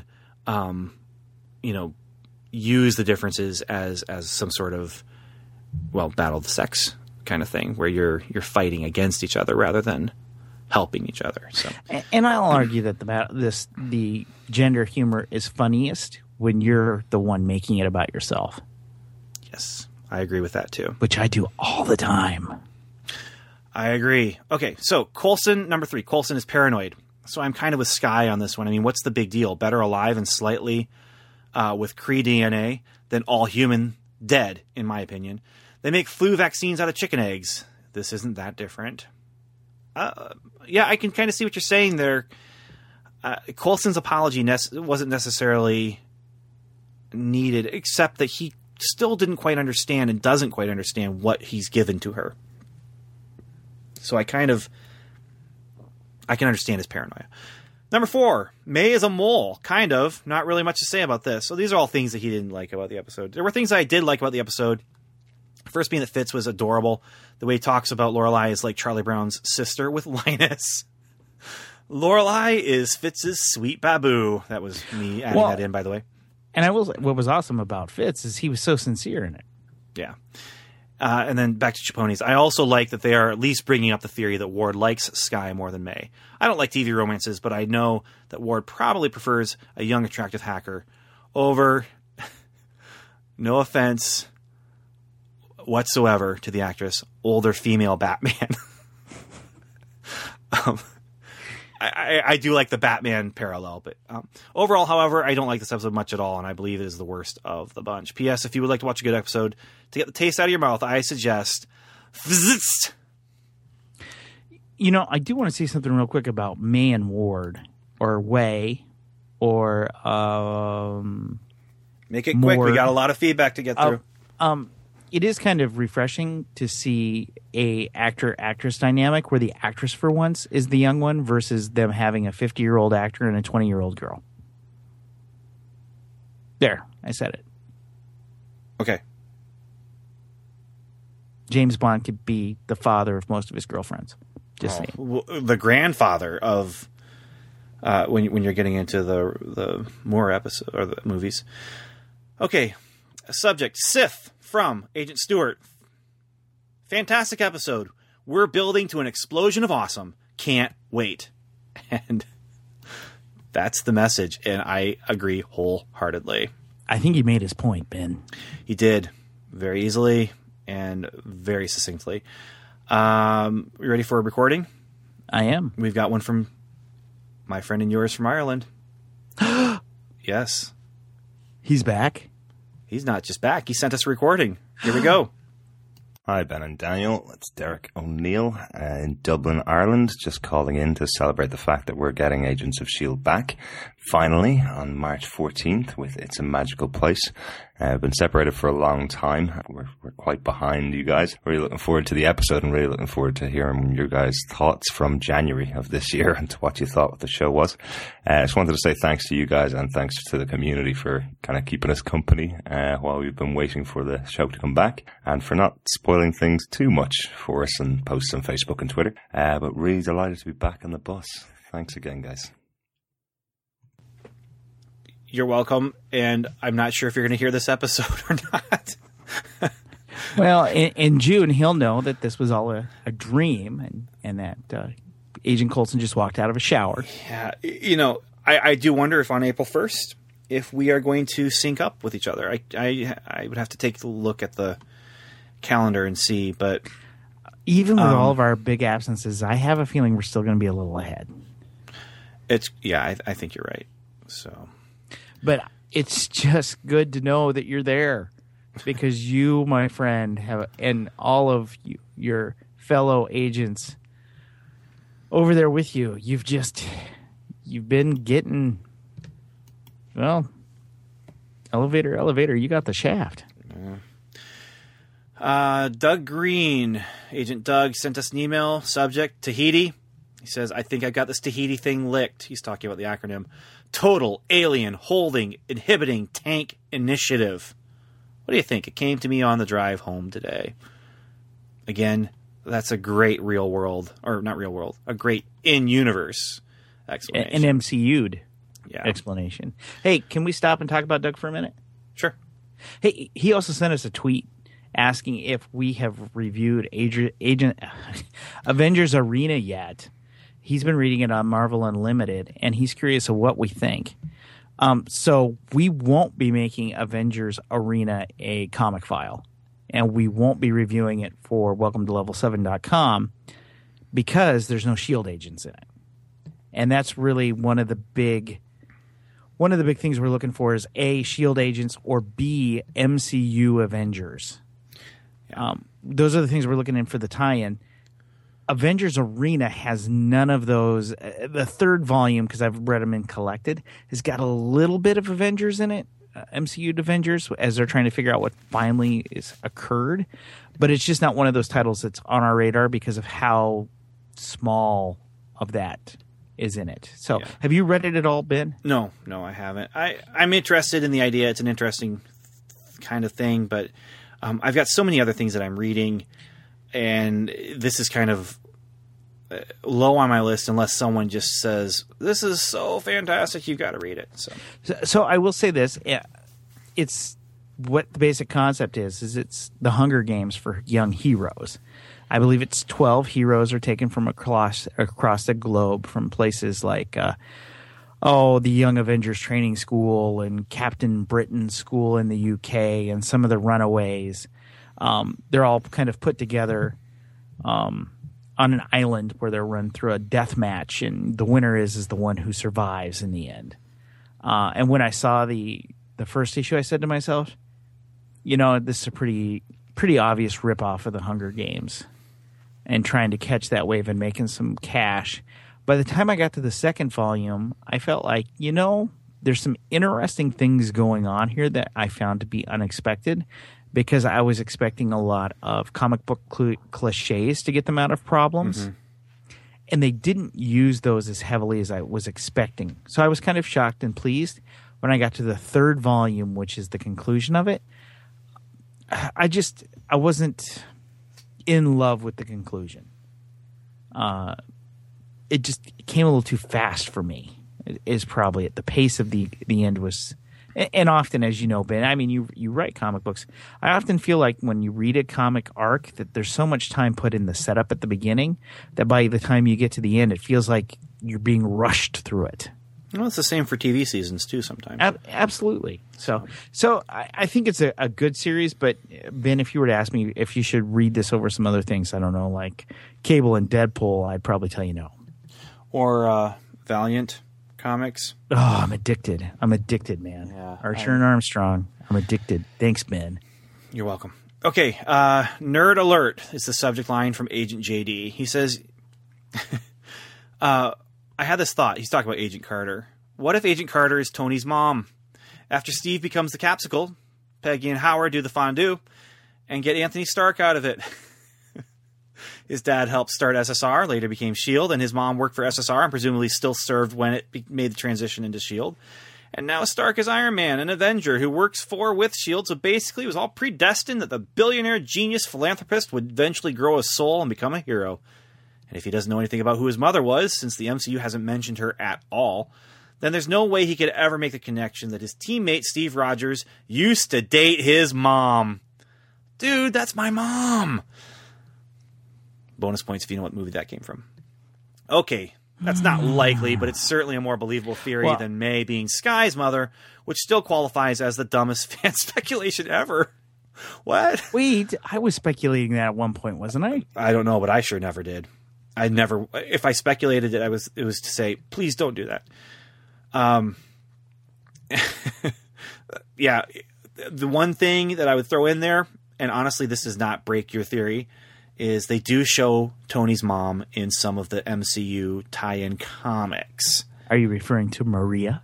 use the differences as some sort of, battle of the sex kind of thing where you're fighting against each other rather than helping each other. So, and I'll argue that the gender humor is funniest when you're the one making it about yourself. Yes, I agree with that too. Which I do all the time. I agree. Okay, so Coulson, number 3. Coulson is paranoid. So I'm kind of with Sky on this one. I mean, what's the big deal? Better alive and slightly with Kree DNA than all human dead, in my opinion. They make flu vaccines out of chicken eggs. This isn't that different. Yeah, I can kind of see what you're saying there. Coulson's apology wasn't necessarily needed, except that he still didn't quite understand and doesn't quite understand what he's given to her. So I can understand his paranoia. Number 4, May is a mole. Kind of. Not really much to say about this. So these are all things that he didn't like about the episode. There were things that I did like about the episode. First being that Fitz was adorable. The way he talks about Lorelai is like Charlie Brown's sister with Linus. Lorelai is Fitz's sweet baboo. That was me adding that in, by the way. And what was awesome about Fitz is he was so sincere in it. Yeah. And then back to Chaponies. I also like that they are at least bringing up the theory that Ward likes Skye more than May. I don't like TV romances, but I know that Ward probably prefers a young, attractive hacker over, no offense whatsoever to the actress, older female Batman. I do like the Batman parallel, but overall, however, I don't like this episode much at all, and I believe it is the worst of the bunch. P.S. If you would like to watch a good episode to get the taste out of your mouth, I suggest... You know, I do want to say something real quick about May and Ward, or Way, or... Make it quick. We got a lot of feedback to get through. It is kind of refreshing to see a actor-actress dynamic where the actress for once is the young one versus them having a 50-year-old actor and a 20-year-old girl. There, I said it. Okay. James Bond could be the father of most of his girlfriends. Just saying. Well, the grandfather of when you're getting into the Moore episode or the movies. Okay, subject Sith from Agent Stewart. Fantastic episode. We're building to an explosion of awesome. Can't wait. And that's the message, and I agree wholeheartedly. I think he made his point, Ben. He did very easily and very succinctly. You ready for a recording? I am. We've got one from my friend and yours from Ireland. Yes. He's back? He's not just back. He sent us a recording. Here we go. Hi, Ben and Daniel. It's Derek O'Neill in Dublin, Ireland, just calling in to celebrate the fact that we're getting Agents of S.H.I.E.L.D. back, finally, on March 14th with It's a Magical Place. I've been separated for a long time. We're quite behind you guys. Really looking forward to the episode and really looking forward to hearing your guys' thoughts from January of this year and what you thought the show was. I just wanted to say thanks to you guys and thanks to the community for kind of keeping us company while we've been waiting for the show to come back and for not spoiling things too much for us and posts on Facebook and Twitter. But really delighted to be back on the bus. Thanks again, guys. You're welcome, and I'm not sure if you're going to hear this episode or not. Well, in June, he'll know that this was all a dream and that Agent Coulson just walked out of a shower. Yeah, you know, I do wonder if on April 1st, if we are going to sync up with each other. I would have to take a look at the calendar and see, but... Even with all of our big absences, I have a feeling we're still going to be a little ahead. I think you're right, so... But it's just good to know that you're there because you, my friend, and all of your fellow agents over there with you, you've been getting, well, elevator, you got the shaft. Doug Green, Agent Doug, sent us an email, subject, Tahiti. He says, I think I got this Tahiti thing licked. He's talking about the acronym. Total Alien Holding Inhibiting Tank Initiative. What do you think? It came to me on the drive home today. Again, that's a great real world, or not real world, a great in-universe explanation. An MCU'd explanation. Hey, can we stop and talk about Doug for a minute? Sure. Hey, he also sent us a tweet asking if we have reviewed Avengers Arena yet. He's been reading it on Marvel Unlimited, and he's curious of what we think. So we won't be making Avengers Arena a comic file, and we won't be reviewing it for WelcomeToLevel7.com because there's no S.H.I.E.L.D. agents in it. And that's really one of the big things we're looking for is A, S.H.I.E.L.D. agents, or B, MCU Avengers. Yeah. Those are the things we're looking in for the tie-in. Avengers Arena has none of those. The third volume, because I've read them in collected, has got a little bit of Avengers in it, MCU Avengers, as they're trying to figure out what finally is occurred. But it's just not one of those titles that's on our radar because of how small of that is in it. So Have you read it at all, Ben? No, I haven't. I'm interested in the idea. It's an interesting kind of thing, but I've got so many other things that I'm reading, and this is kind of low on my list unless someone just says, this is so fantastic, you've got to read it. So I will say this. It's what the basic concept is it's the Hunger Games for young heroes. I believe it's 12 heroes are taken from across the globe from places like the Young Avengers Training School and Captain Britain School in the UK and some of the Runaways. They're all kind of put together on an island where they're run through a death match, and the winner is the one who survives in the end. And when I saw the first issue, I said to myself, this is a pretty obvious ripoff of the Hunger Games and trying to catch that wave and making some cash. By the time I got to the second volume, I felt like, there's some interesting things going on here that I found to be unexpected, because I was expecting a lot of comic book cliches to get them out of problems. Mm-hmm. And they didn't use those as heavily as I was expecting. So I was kind of shocked and pleased when I got to the third volume, which is the conclusion of it. I wasn't in love with the conclusion. It just came a little too fast for me. It is probably at the pace of the end was, and often, as you know, Ben, I mean, you write comic books. I often feel like when you read a comic arc that there's so much time put in the setup at the beginning that by the time you get to the end, it feels like you're being rushed through it. Well, it's the same for TV seasons too sometimes. Absolutely. So I think it's a good series, but Ben, if you were to ask me if you should read this over some other things, I don't know, like Cable and Deadpool, I'd probably tell you no. Or Valiant Comics. Oh, I'm addicted, man. Yeah, Archer and Armstrong. I'm addicted. Thanks, Ben. You're welcome. Okay, Nerd Alert is the subject line from Agent JD. He says, I had this thought. He's talking about Agent Carter. What if Agent Carter is Tony's mom? After Steve becomes the Capsicle, Peggy and Howard do the fondue and get Anthony Stark out of it. His dad helped start SSR, later became S.H.I.E.L.D., and his mom worked for SSR and presumably still served when it made the transition into S.H.I.E.L.D. And now Stark is Iron Man, an Avenger who works for with S.H.I.E.L.D., so basically it was all predestined that the billionaire genius philanthropist would eventually grow a soul and become a hero. And if he doesn't know anything about who his mother was, since the MCU hasn't mentioned her at all, then there's no way he could ever make the connection that his teammate Steve Rogers used to date his mom. Dude, that's my mom! Bonus points if you know what movie that came from. Okay, that's not likely, but it's certainly a more believable theory than May being Sky's mother, which still qualifies as the dumbest fan speculation ever. What? Wait, I was speculating that at one point, wasn't I? I don't know, but I sure never did. I never. If I speculated it, it was to say, please don't do that. Yeah, the one thing that I would throw in there, and honestly, this does not break your theory, is they do show Tony's mom in some of the MCU tie-in comics. Are you referring to Maria?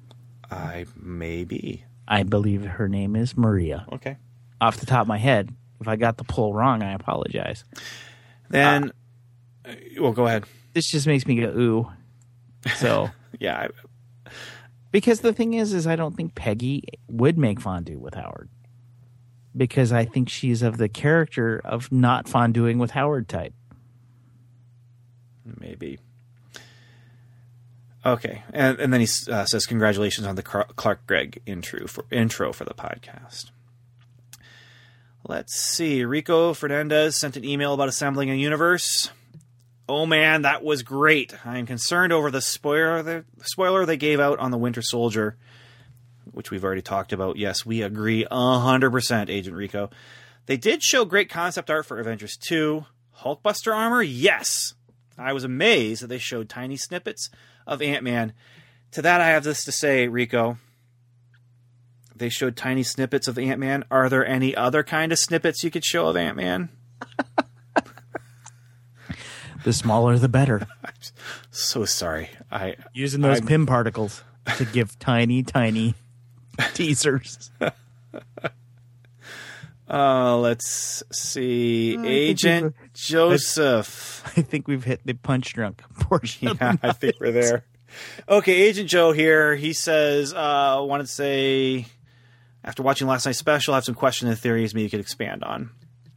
Maybe. I believe her name is Maria. Okay. Off the top of my head, if I got the poll wrong, I apologize. Then, well, go ahead. This just makes me go, ooh. So, yeah. Because the thing is I don't think Peggy would make fondue with Howard. Because I think she's of the character of not fonduing with Howard type. Maybe. Okay. And then he says, congratulations on the Clark Gregg intro for the podcast. Let's see. Rico Fernandez sent an email about assembling a universe. Oh man, that was great. I am concerned over the spoiler they gave out on the Winter Soldier, which we've already talked about. Yes, we agree 100%, Agent Rico. They did show great concept art for Avengers 2. Hulkbuster armor? Yes! I was amazed that they showed tiny snippets of Ant-Man. To that, I have this to say, Rico. They showed tiny snippets of Ant-Man. Are there any other kind of snippets you could show of Ant-Man? The smaller, the better. I'm so sorry. Using those PIM particles to give tiny, tiny teasers. Let's see. Agent Joseph. I think we've hit the punch drunk portion. Yeah, I think we're there. Okay, Agent Joe here. He says, wanted to say, After watching last night's special, I have some questions and theories maybe you could expand on.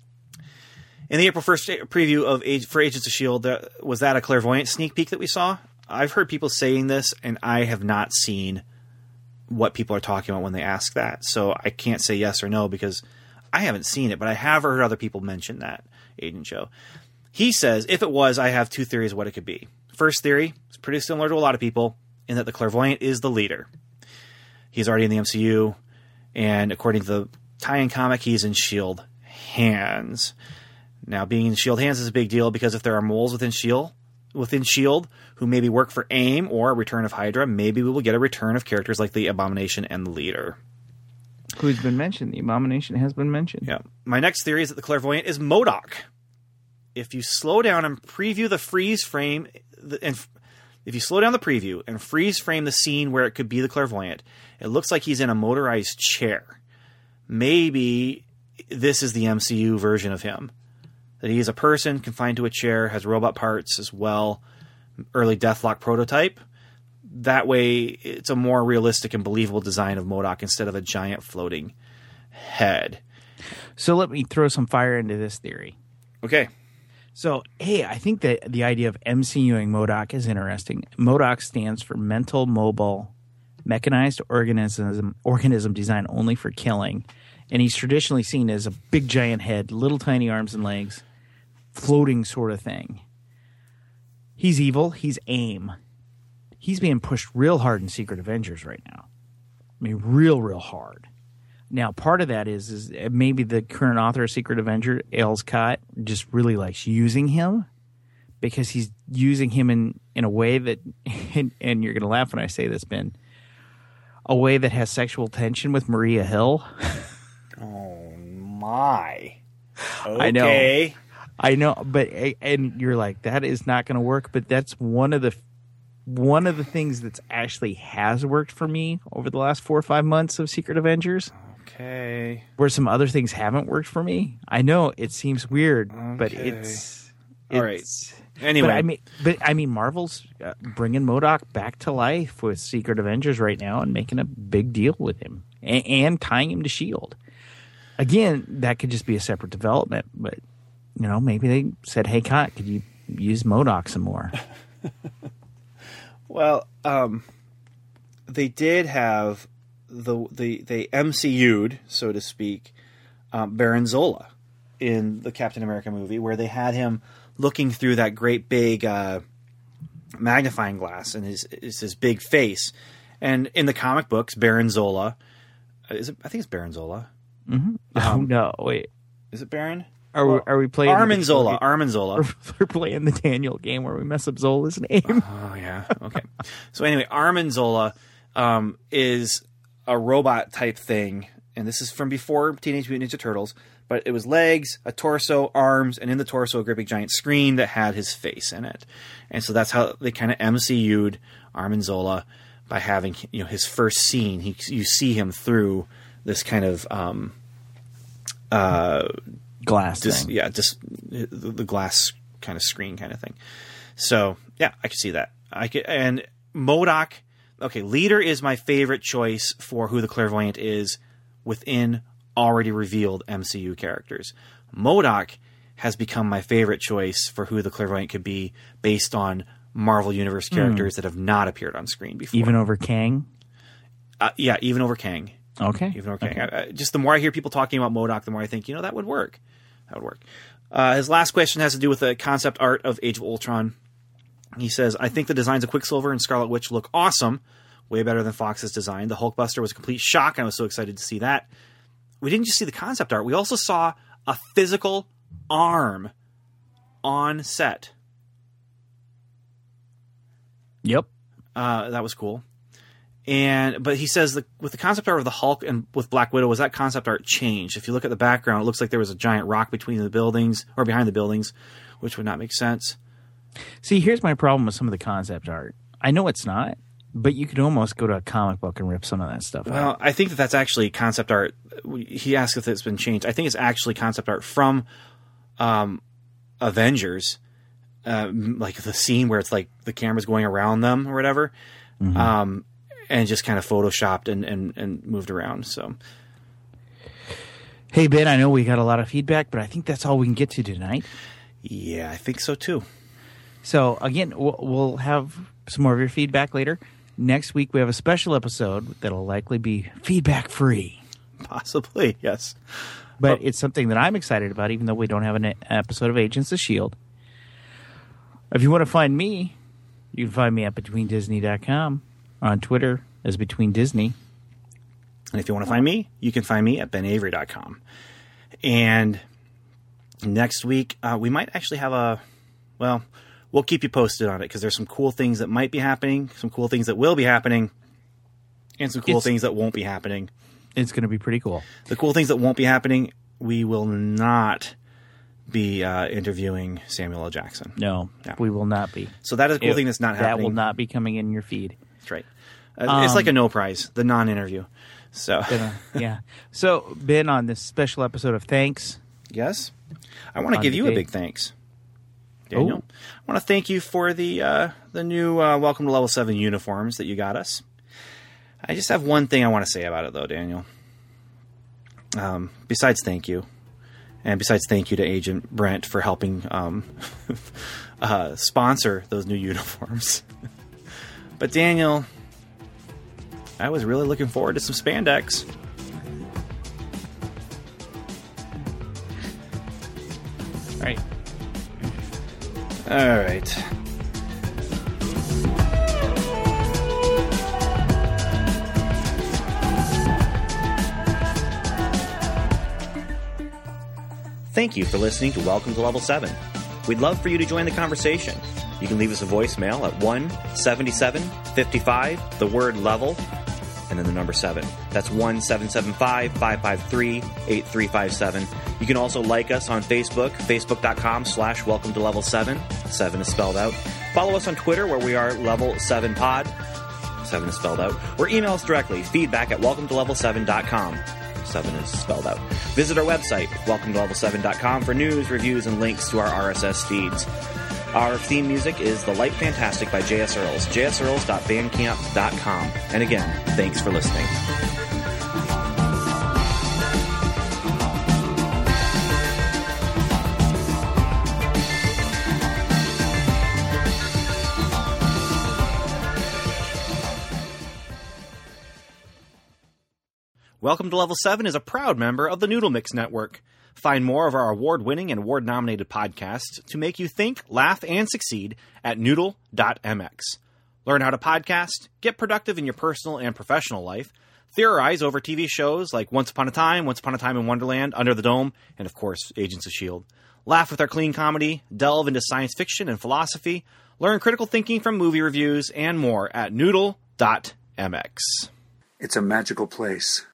In the April 1st preview for Agents of S.H.I.E.L.D., was that a clairvoyant sneak peek that we saw? I've heard people saying this, and I have not seen what people are talking about when they ask that. So I can't say yes or no because I haven't seen it, but I have heard other people mention that, Agent Joe. He says, if it was, I have two theories of what it could be. First theory is pretty similar to a lot of people in that the clairvoyant is the leader. He's already in the MCU, and according to the tie-in comic, he's in S.H.I.E.L.D. hands. Now, being in S.H.I.E.L.D. hands is a big deal because if there are moles within S.H.I.E.L.D. who maybe work for AIM or a return of Hydra, maybe we will get a return of characters like the Abomination and the Leader. Who's been mentioned? The Abomination has been mentioned. Yeah. My next theory is that the clairvoyant is MODOK. If you slow down and preview the freeze frame, if you slow down the preview and freeze frame the scene where it could be the clairvoyant, it looks like he's in a motorized chair. Maybe this is the MCU version of him. That he is a person confined to a chair, has robot parts as well, early Deathlock prototype. That way, it's a more realistic and believable design of MODOK instead of a giant floating head. So let me throw some fire into this theory. Okay. So, hey, I think that the idea of MCUing MODOK is interesting. MODOK stands for Mental Mobile Mechanized Organism designed only for killing. And he's traditionally seen as a big giant head, little tiny arms and legs, floating sort of thing. He's evil. He's AIM. He's being pushed real hard in Secret Avengers right now. I mean, real, real hard. Now, part of that is maybe the current author of Secret Avenger, Ailes Cott, just really likes using him because he's using him in a way that, and you're going to laugh when I say this, Ben, a way that has sexual tension with Maria Hill. Oh, my. Okay. I know, but and you're like, that is not going to work, but that's one of the things that's actually has worked for me over the last 4 or 5 months of Secret Avengers. Okay. Where some other things haven't worked for me. I know it seems weird, but it's all right. Anyway, but I mean, Marvel's bringing MODOK back to life with Secret Avengers right now and making a big deal with him and tying him to S.H.I.E.L.D. Again, that could just be a separate development, but maybe they said, "Hey, Cott, could you use MODOK some more?" Well, they did have they MCU'd, so to speak, Baron Zola in the Captain America movie, where they had him looking through that great big magnifying glass and his big face. And in the comic books, Baron Zola, I think it's Baron Zola. Mm-hmm. Oh no, wait, is it Baron? Are we playing Armin Zola? Armin Zola. We're playing the Daniel game where we mess up Zola's name. Oh yeah, okay. So anyway, Armin Zola is a robot type thing, and this is from before Teenage Mutant Ninja Turtles, but it was legs, a torso, arms, and in the torso a great big giant screen that had his face in it. And so that's how they kind of MCU'd Armin Zola by having his first scene. You see him through this kind of glass thing. Yeah, just the glass kind of screen kind of thing. So yeah, I could see that. And MODOK. Okay, Leader is my favorite choice for who the clairvoyant is within already revealed MCU characters. MODOK has become my favorite choice for who the clairvoyant could be based on Marvel Universe characters that have not appeared on screen before. Even over Kang? Yeah, even over Kang. Okay. Even over Kang. Just the more I hear people talking about MODOK, the more I think, that would work. That would work. His last question has to do with the concept art of Age of Ultron. He says, I think the designs of Quicksilver and Scarlet Witch look awesome. Way better than Fox's design. The Hulkbuster was a complete shock, and I was so excited to see that. We didn't just see the concept art. We also saw a physical arm on set. Yep. That was cool. But he says with the concept art of the Hulk and with Black Widow, was that concept art changed? If you look at the background, it looks like there was a giant rock between the buildings or behind the buildings, which would not make sense. See, here's my problem with some of the concept art. I know it's not, but you could almost go to a comic book and rip some of that stuff out. Well, I think that's actually concept art. He asked if it's been changed. I think it's actually concept art from Avengers, like the scene where it's like the camera's going around them or whatever, and just kind of photoshopped and moved around. So Hey, Ben, I know we got a lot of feedback, but I think that's all we can get to tonight. Yeah, I think so too. So, again, we'll have some more of your feedback later. Next week, we have a special episode that'll likely be feedback-free. Possibly, yes. But it's something that I'm excited about, even though we don't have an episode of Agents of S.H.I.E.L.D. If you want to find me, you can find me at BetweenDisney.com, on Twitter as Between Disney. And if you want to find me, you can find me at BenAvery.com. And next week, we might actually have we'll keep you posted on it because there's some cool things that might be happening, some cool things that will be happening, and some cool things that won't be happening. It's going to be pretty cool. The cool things that won't be happening, we will not be interviewing Samuel L. Jackson. No, we will not be. So that is a cool thing that's not happening. That will not be coming in your feed. That's right. It's like a no prize, the non-interview. So yeah. So, Ben, on this special episode of Thanks. Yes? I want to give you a big thanks, Daniel. Oh. I want to thank you for the new Welcome to Level 7 uniforms that you got us. I just have one thing I want to say about it, though, Daniel. Besides thank you, and besides thank you to Agent Brent for helping sponsor those new uniforms. But, Daniel, I was really looking forward to some spandex. All right. Thank you for listening to Welcome to Level 7. We'd love for you to join the conversation. You can leave us a voicemail at 1-77-55, the word level, and then the number 7. That's 1-775-553-8357. You can also like us on Facebook, facebook.com/welcome to level 7. 7 is spelled out. Follow us on Twitter, where we are Level 7 Pod. 7 is spelled out. Or email us directly, feedback@welcometolevel7.com. 7 is spelled out. Visit our website, welcometolevel7.com, for news, reviews, and links to our RSS feeds. Our theme music is The Light Fantastic by J.S. Earls, jsearls.bandcamp.com. And again, thanks for listening. Welcome to Level 7 is a proud member of the Noodle Mix Network. Find more of our award-winning and award-nominated podcasts to make you think, laugh, and succeed at noodle.mx. Learn how to podcast, get productive in your personal and professional life, theorize over TV shows like Once Upon a Time in Wonderland, Under the Dome, and of course, Agents of S.H.I.E.L.D. Laugh with our clean comedy, delve into science fiction and philosophy, learn critical thinking from movie reviews, and more at noodle.mx. It's a magical place.